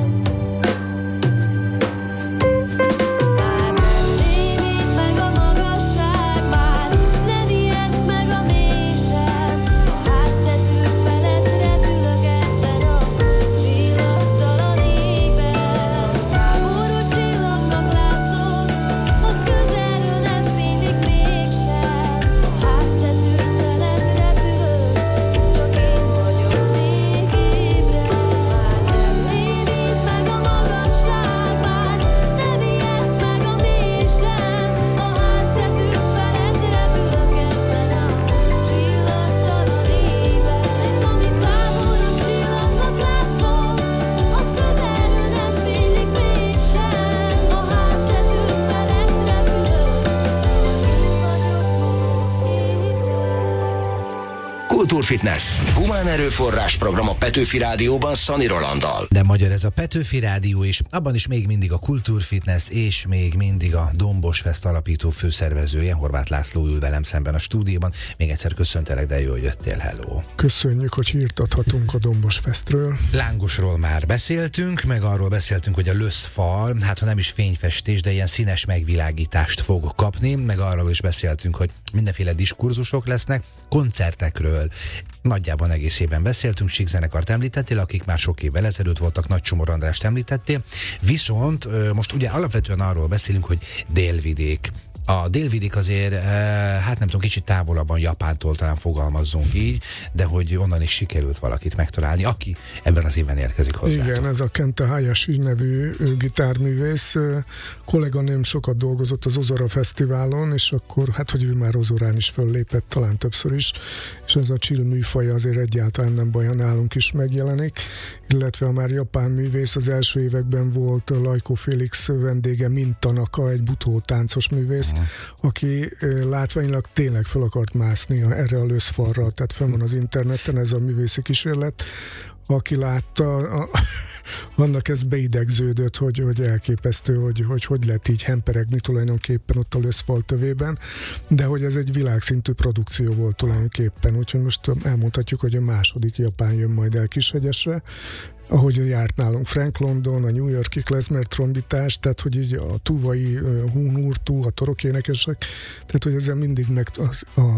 Már nem rémít meg a magasság, már nem ijeszt meg a mélység. A háztetők felett repülök ebben a csillagtalan éjben. Távolról csillagnak látszott, az közelről nem félik mégsem. A háztetők felett repülök, csak én vagyok még ébren. Már nem rémít meg a magasság, már nem ijeszt meg a mélység. A háztetők felett repülök ebben a csillagtalan éjben. Ami távolról csillagnak látszott, az közelről nem félik mégsem. A háztetők felett repülök, csak én vagyok még ébren. Kultúrfitness humán erőforrás program a Petőfi Rádióban Sunny Rolanddal. De magyar ez a Petőfi Rádió is, abban is még mindig a Kultúrfitness és még mindig a Dombos Fest alapító főszervezője, Horváth László ül velem szemben a stúdióban. Még egyszer köszöntelek, de jó, hogy jöttél, hello. Köszönjük, hogy hírtathatunk a Dombos Festről. Lángosról már beszéltünk, meg arról beszéltünk, hogy a löszfal, hát ha nem is fényfestés, de ilyen színes megvilágítást fog kapni, meg arról is beszéltünk, hogy mindenféle diskurzusok lesznek, koncertekről. Nagyjából egész évben beszéltünk, Sík zenekart említettél, akik már sok évvel ezelőtt voltak, Nagy Csomor Andrást említettél, viszont most ugye alapvetően arról beszélünk, hogy Délvidék. A Délvidék azért, hát nem tudom, kicsit távolabban Japántól talán fogalmazzunk így, de hogy onnan is sikerült valakit megtalálni, aki ebben az évben érkezik hozzá. Igen, ez a Kenta Hayashi nevű gitárművész. Kolléganőm sokat dolgozott az Ozora Fesztiválon, és akkor, hát hogy ő már Ozorán is föllépett, talán többször is, és ez a chill műfaja azért egyáltalán nem baj, ha nálunk is megjelenik, illetve a már japán művész, az első években volt Lajko Félix vendége, Mint Tanaka, egy butó táncos művész, aki látványilag tényleg fel akart mászni erre a löszfalra, tehát fenn van az interneten ez a művészi kísérlet. Aki látta, annak ez beidegződött, hogy elképesztő, hogy lehet így hemperegni tulajdonképpen ott a löszfal tövében, de hogy ez egy világszintű produkció volt tulajdonképpen, úgyhogy most elmondhatjuk, hogy a második japán jön majd el Kishegyesre, ahogy járt nálunk Frank London, a New York-i klezmer trombitás, tehát hogy így a tuvai Hunurtu, a torokénekesek, tehát hogy ezzel mindig meg a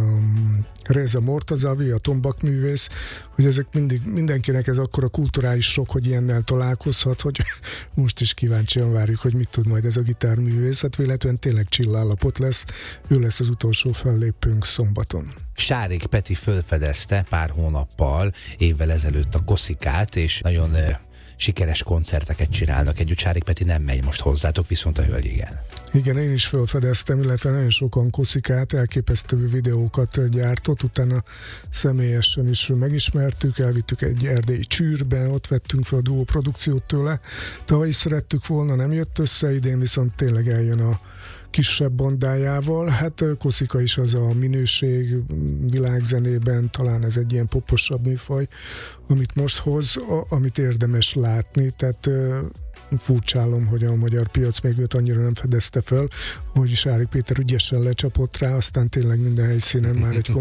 Reza Mortazavi, a tombak művész, hogy ezek mindig, mindenkinek ez akkora kulturális sok, hogy ilyennel találkozhat, hogy most is kíváncsian várjuk, hogy mit tud majd ez a gitárművész, hát véletlenül tényleg csillállapot lesz, ő lesz az utolsó fellépőnk szombaton. Sárik Peti fölfedezte pár hónappal, évvel ezelőtt a Koszikát, és nagyon sikeres koncerteket csinálnak együtt. Sárik Peti nem megy most hozzátok, viszont a hölgy igen. Igen, én is felfedeztem, illetve nagyon sokan Koszikát, elképesztő videókat gyártott, utána személyesen is megismertük, elvittük egy erdélyi Csűrbe, ott vettünk fel a duó produkciót tőle. Tavaly is szerettük volna, nem jött össze, idén viszont tényleg eljön a kisebb bandájával. Hát Koszika is az a minőség világzenében, talán ez egy ilyen poposabb műfaj, amit most hoz, amit érdemes látni, tehát furcsálom, hogy a magyar piac még őt annyira nem fedezte fel, hogy Sárik Péter ügyesen lecsapott rá, aztán tényleg minden helyszínen már egy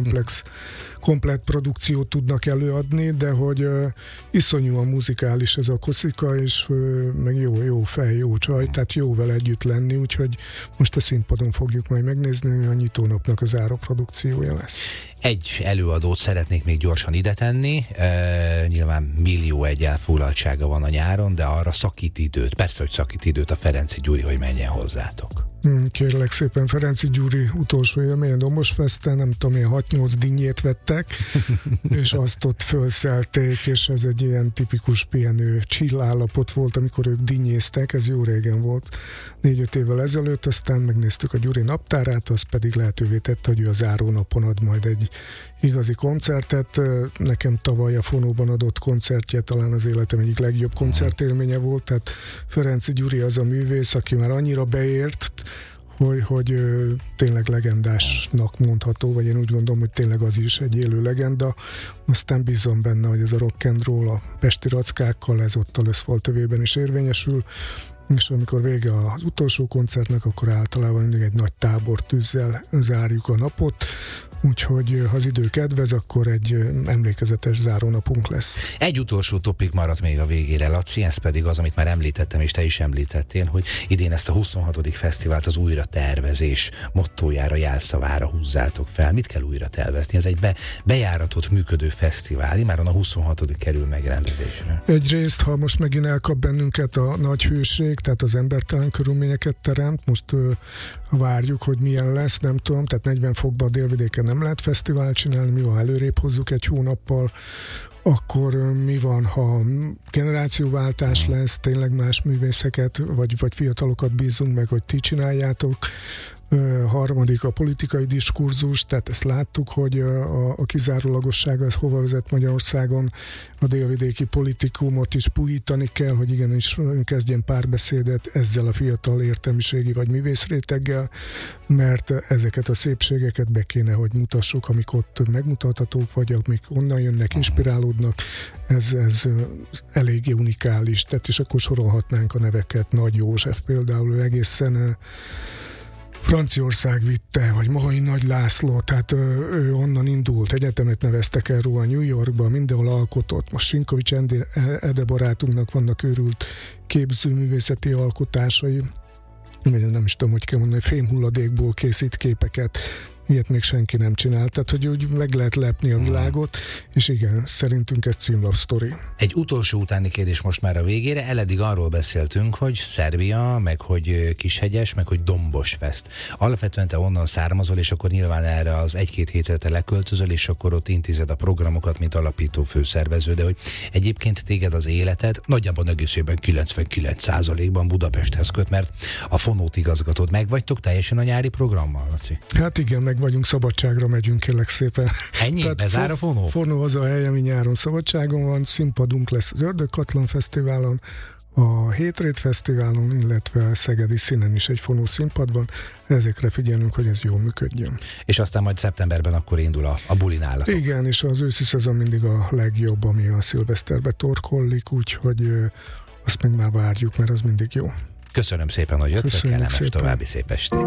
komplett produkciót tudnak előadni, de hogy iszonyúan muzikális ez a Koszika, és meg jó fej, jó csaj, tehát jó vele együtt lenni, úgyhogy most a színpadon fogjuk majd megnézni, hogy a nyitónapnak az záró produkciója lesz. Egy előadót szeretnék még gyorsan ide tenni, nyilván millió egy elfoglaltsága van a nyáron, de arra szakít időt, persze, hogy szakít időt a Ferenczy Gyuri, hogy menjen hozzátok. Kérlek szépen, Ferenczy Gyuri utolsó élmény a Dombos Festen, nem tudom, ilyen 6-8 dinnyét vettek, és azt ott felszelték, és ez egy ilyen tipikus pihenő csillállapot volt, amikor ők dinnyéztek, ez jó régen volt, 4-5 évvel ezelőtt, aztán megnéztük a Gyuri naptárát, az pedig lehetővé tette, hogy ő a zárónapon ad majd egy igazi koncertet. Nekem tavaly a Fonóban adott koncertje talán az életem egyik legjobb koncertélménye volt, tehát Ferenczy Gyuri az a művész, aki már annyira beért, hogy tényleg legendásnak mondható, vagy én úgy gondolom, hogy tényleg az is egy élő legenda. Aztán bízom benne, hogy ez a rock and roll a pesti rackákkal, ez ott a Löszfaltövében is érvényesül, és amikor vége az utolsó koncertnek, akkor általában mindig egy nagy tábortűzzel zárjuk a napot, úgyhogy ha az idő kedvez, akkor egy emlékezetes zárónapunk lesz. Egy utolsó topik maradt még a végére, Laci, ez pedig az, amit már említettem, és te is említettél, hogy idén ezt a 26. fesztivált az újra tervezés mottójára, jelszavára húzzátok fel. Mit kell újra tervezni? Ez egy bejáratott működő fesztivál, már a 26. kerül megrendezésre. Egyrészt, ha most megint elkap bennünket a nagy hőség, tehát az embertelen körülményeket teremt, most várjuk, hogy milyen lesz, nem tudom, tehát 40 fokban a Délvidéken nem lehet fesztivált csinálni, mi van, előrébb hozzuk egy hónappal, akkor mi van, ha generációváltás lesz, tényleg más művészeket, vagy fiatalokat bízunk meg, hogy ti csináljátok. Harmadik a politikai diskurzus, tehát ezt láttuk, hogy a kizárólagosság az hova vezet Magyarországon, a délvidéki politikumot is puhítani kell, hogy igenis kezdjen párbeszédet ezzel a fiatal értelmiségi vagy művészréteggel, mert ezeket a szépségeket be kéne, hogy mutassuk, amik ott megmutathatók, vagy amik onnan jönnek, inspirálódnak, ez eléggé unikális, tehát és akkor sorolhatnánk a neveket, Nagy József például, ő egészen Franciaország vitte, vagy Mahai Nagy László, tehát ő onnan indult, egyetemet neveztek el róla New Yorkba, mindenhol alkotott. Most Sinkovics Ede barátunknak vannak őrült képzőművészeti alkotásai, nem is tudom, hogy kell mondani, fémhulladékból készít képeket, ilyet még senki nem csinált, tehát hogy úgy meg lehet lepni a világot, és igen, szerintünk ez címlapsztori. Egy utolsó utáni kérdés most már a végére, eddig arról beszéltünk, hogy Szerbia, meg hogy Kishegyes, meg hogy Dombos Fest. Alapvetően te onnan származol, és akkor nyilván erre az 1-2 hétre te leköltözöl, és akkor ott intézed a programokat, mint alapító főszervező, de hogy egyébként téged az életed nagyjából egészében 99%-ban Budapesthez köt, mert a Fonót igazgatod. Meg vagytok teljesen a nyári programmal, Laci? Hát igen, meg vagyunk, szabadságra megyünk, kérlek szépen. Ennyi? Bezár a Fonó? Fonó az a hely, ami nyáron szabadságon van, színpadunk lesz az Ördögkatlan Fesztiválon, a Hétrét Fesztiválon, illetve a Szegedi Színen is egy Fonó színpad van, ezekre figyelünk, hogy ez jól működjön. És aztán majd szeptemberben akkor indul a buli nálatok. Igen, és az őszi szezon mindig a legjobb, ami a szilveszterbe torkollik, úgyhogy azt meg már várjuk, mert az mindig jó. Köszönöm szépen, hogy jöttek, kellemes további szép estét.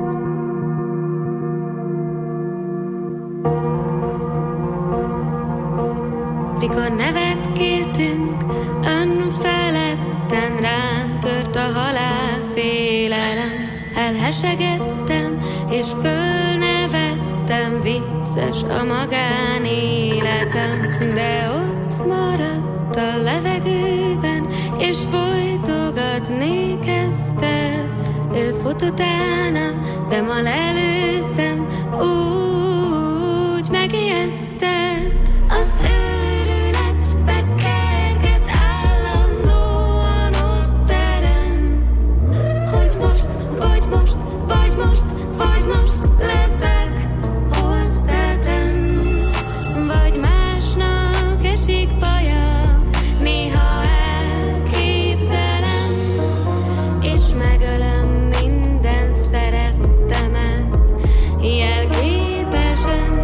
We mikor nevet kértünk, önfeledten rám tört a halálfélelem. Elhesegettem és fölnevettem, vicces a magánéletem, de ott maradt a levegőben, és folytogatni kezdte. Ő fut utánam, de ma lelőztem, úgy megijesztett. Az őrületbe kerget állandóan ott terem, hogy most, vagy most, vagy most, vagy most leszek, holt tetem, vagy másnak esik baja, néha elképzelem, és megölöm minden szerettemet, jelképesen.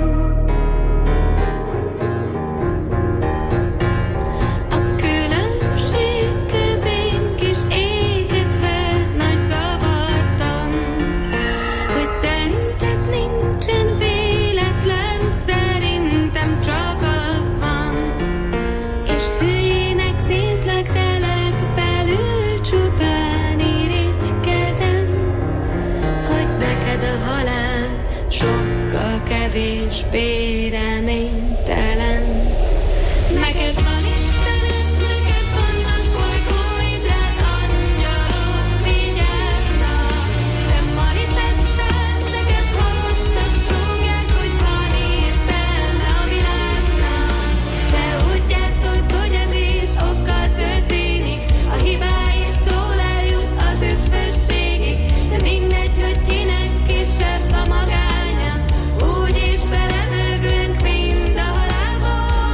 A különbség közénk is éget vert nagy zavartan, hogy szerinted nincsen véletlen, szerintem csak az van, és hülyének nézlek, de legbelül csupán irigykedem, hogy neked a halál sokkal kevésbé reménytelen. Neked van Istened, neked vannak bolygóid, rád angyalok vigyáznak. Te manifestálsz, neked halottak súgják, hogy van értelme a világnak. Te úgy gyászolsz, hogy ez is okkal történik, a hibáitól eljutsz az üdvösségig, de mindegy, hogy kinek kisebb a magánya, úgyis beledöglünk mind a halálba.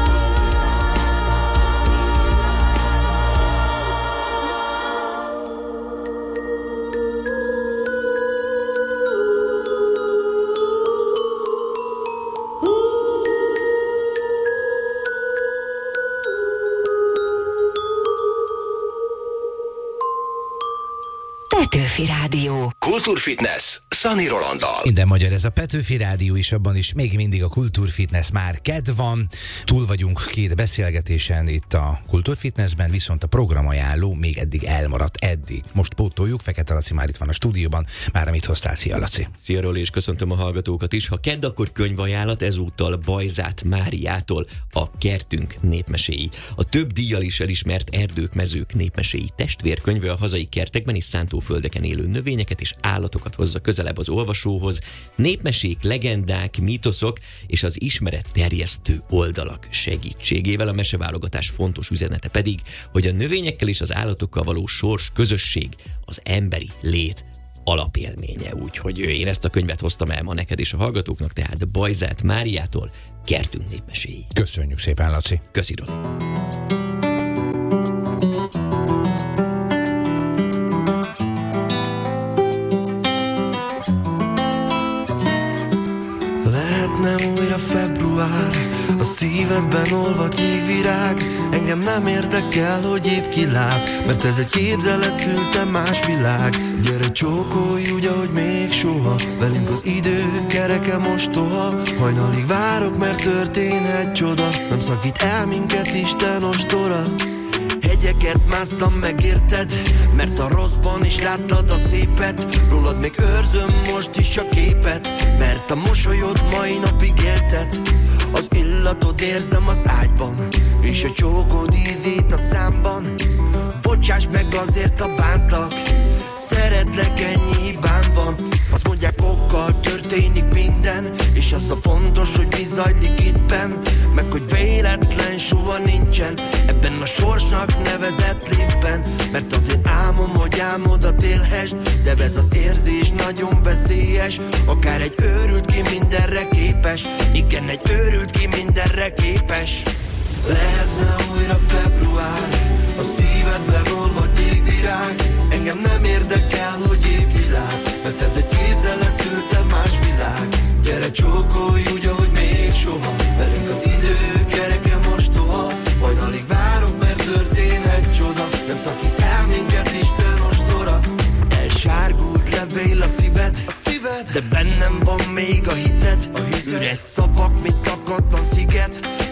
Petőfi Rádió. Kultúrfitness Szani Rolanddal. Minden magyar ez a Petőfi Rádió, és abban is még mindig a Kultúrfitness, már kedd van. Túl vagyunk 2 beszélgetésen itt a Kultúrfitnessben, viszont a programajánló még eddig elmaradt. Most pótoljuk, Fekete Laci már itt van a stúdióban. Már amit hoztál, szia Laci. Szia Roli, és köszöntöm a hallgatókat is. Ha kedd, akkor könyvajánlat, ezúttal Bajzát Máriától, a Kertünk népmeséi. A több díjjal is elismert Erdők, mezők népmeséi testvérkönyve a hazai kertekben és szántóföldeken élő növényeket és állatokat hozza közelebb az olvasóhoz. Népmesék, legendák, mítoszok és az ismeret terjesztő oldalak segítségével. A meseválogatás fontos üzenete pedig, hogy a növényekkel és az állatokkal való sors közösség az emberi lét alapélménye. Úgyhogy én ezt a könyvet hoztam el ma neked és a hallgatóknak, tehát Bajzát Máriától, Kertünk népmeséi. Köszönjük szépen, Laci. Köszi, Roli. Lehetne újra február, a szívedben olvad jégvirág. Engem nem érdekel, hogy épp kilát, mert ez egy képzelet szülte más világ. Gyere csókolj úgy, ahogy még soha, velünk az idő kereke mostoha. Hajnalig várok, mert történhet csoda, nem szakít el minket Isten ostora. Hegyeket másztam, megérted, mert a rosszban is láttad a szépet. Rólad még őrzöm most is a képet, mert a mosolyod mai napig éltet. Az illatod érzem az ágyban, és a csókod ízét a számban. Bocsáss meg azért, ha bántlak, szeretlek, ennyi hibám van. Azt mondják, okkal történik minden, és az a fontos, hogy mi zajlik itt benn, meg hogy véletlen soha nincsen ebben a sorsnak nevezett liftben. Mert azért álmom, hogy álmodat élhessd, de ez az érzés nagyon veszélyes. Akár egy őrült ki mindenre képes, igen, egy őrült ki mindenre képes. Lehetne újra február, a szívedben olvad jégvirág. Engem nem érdekel, hogy évvilág, mert ez egy képzelet szülte más világ. Gyere csókolj úgy, ahogy még soha, velünk az idő kereke mostoha. Hajnalig várok, mert történhet csoda, nem szakít el minket Isten ostora. Elsárgult levél a szíved, de bennem van még a hited. Üres szavak, mint takatlan sziget,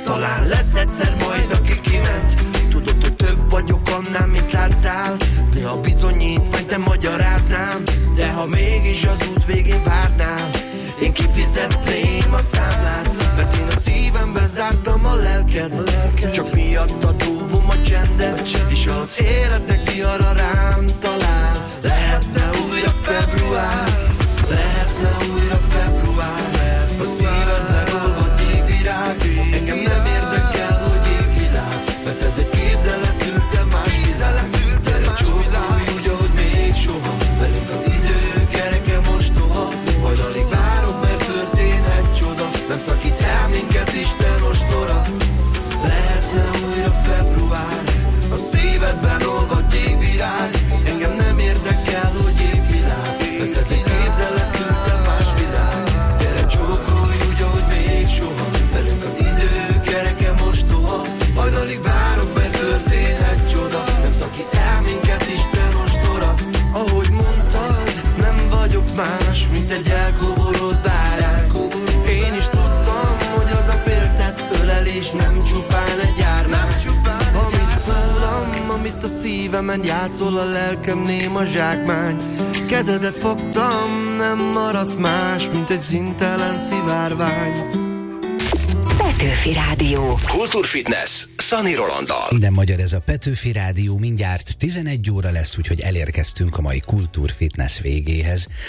Talán lesz egyszer majd, aki kiment. Tudod, hogy több vagyok annál, mint láttál. De ha bizonyít, vagy nem magyaráznám. De ha mégis az út végén várnál, én kifizetném a számlát. Mert én a szívemben zártam a lelked. Csak miattad dúvom a csendet. És ha az életnek vihara rám talál, lehetne újra február. Lehetne újra február. A szívedben olvad jégvirág. Engem nem érdekel, hogy égvilág. Mert ez egy képzelet, szültem más világ. Gyere csókolj úgy, ahogy még soha. Velünk az idő kereke mostoha. Majd alig várok, mert történhet csoda. Nem szakít el minket Isten ostora. Lehetne újra február. A szívedben olvad jégvirág. Engem nem érdekel, hogy égvilág. Mert ez egy képzelet, szültem más világ. Gyere csókolj úgy, ahogy még soha. Velünk az idő kereke mostoha. Majd alig várok, mert történhet csoda. Nem szakít el minket Isten ostora. Ahogy mondtad, nem vagyok más, mint egy elkoborolt bárány. Én is tudtam, hogy az a féltett ölelés nem csupán egy ármány. Ami szólam, amit a szívemen játszol, a lelkem néma zsákmány. Kezedet fogtam, nem maradt más, mint egy szintelen szivárvány. Petőfi Rádió. Kultúrfitness Szani Rolanddal. Minden magyar, ez a Petőfi Rádió, mindjárt 11 óra lesz, úgyhogy elérkeztünk a mai Kultúrfitness végéhez.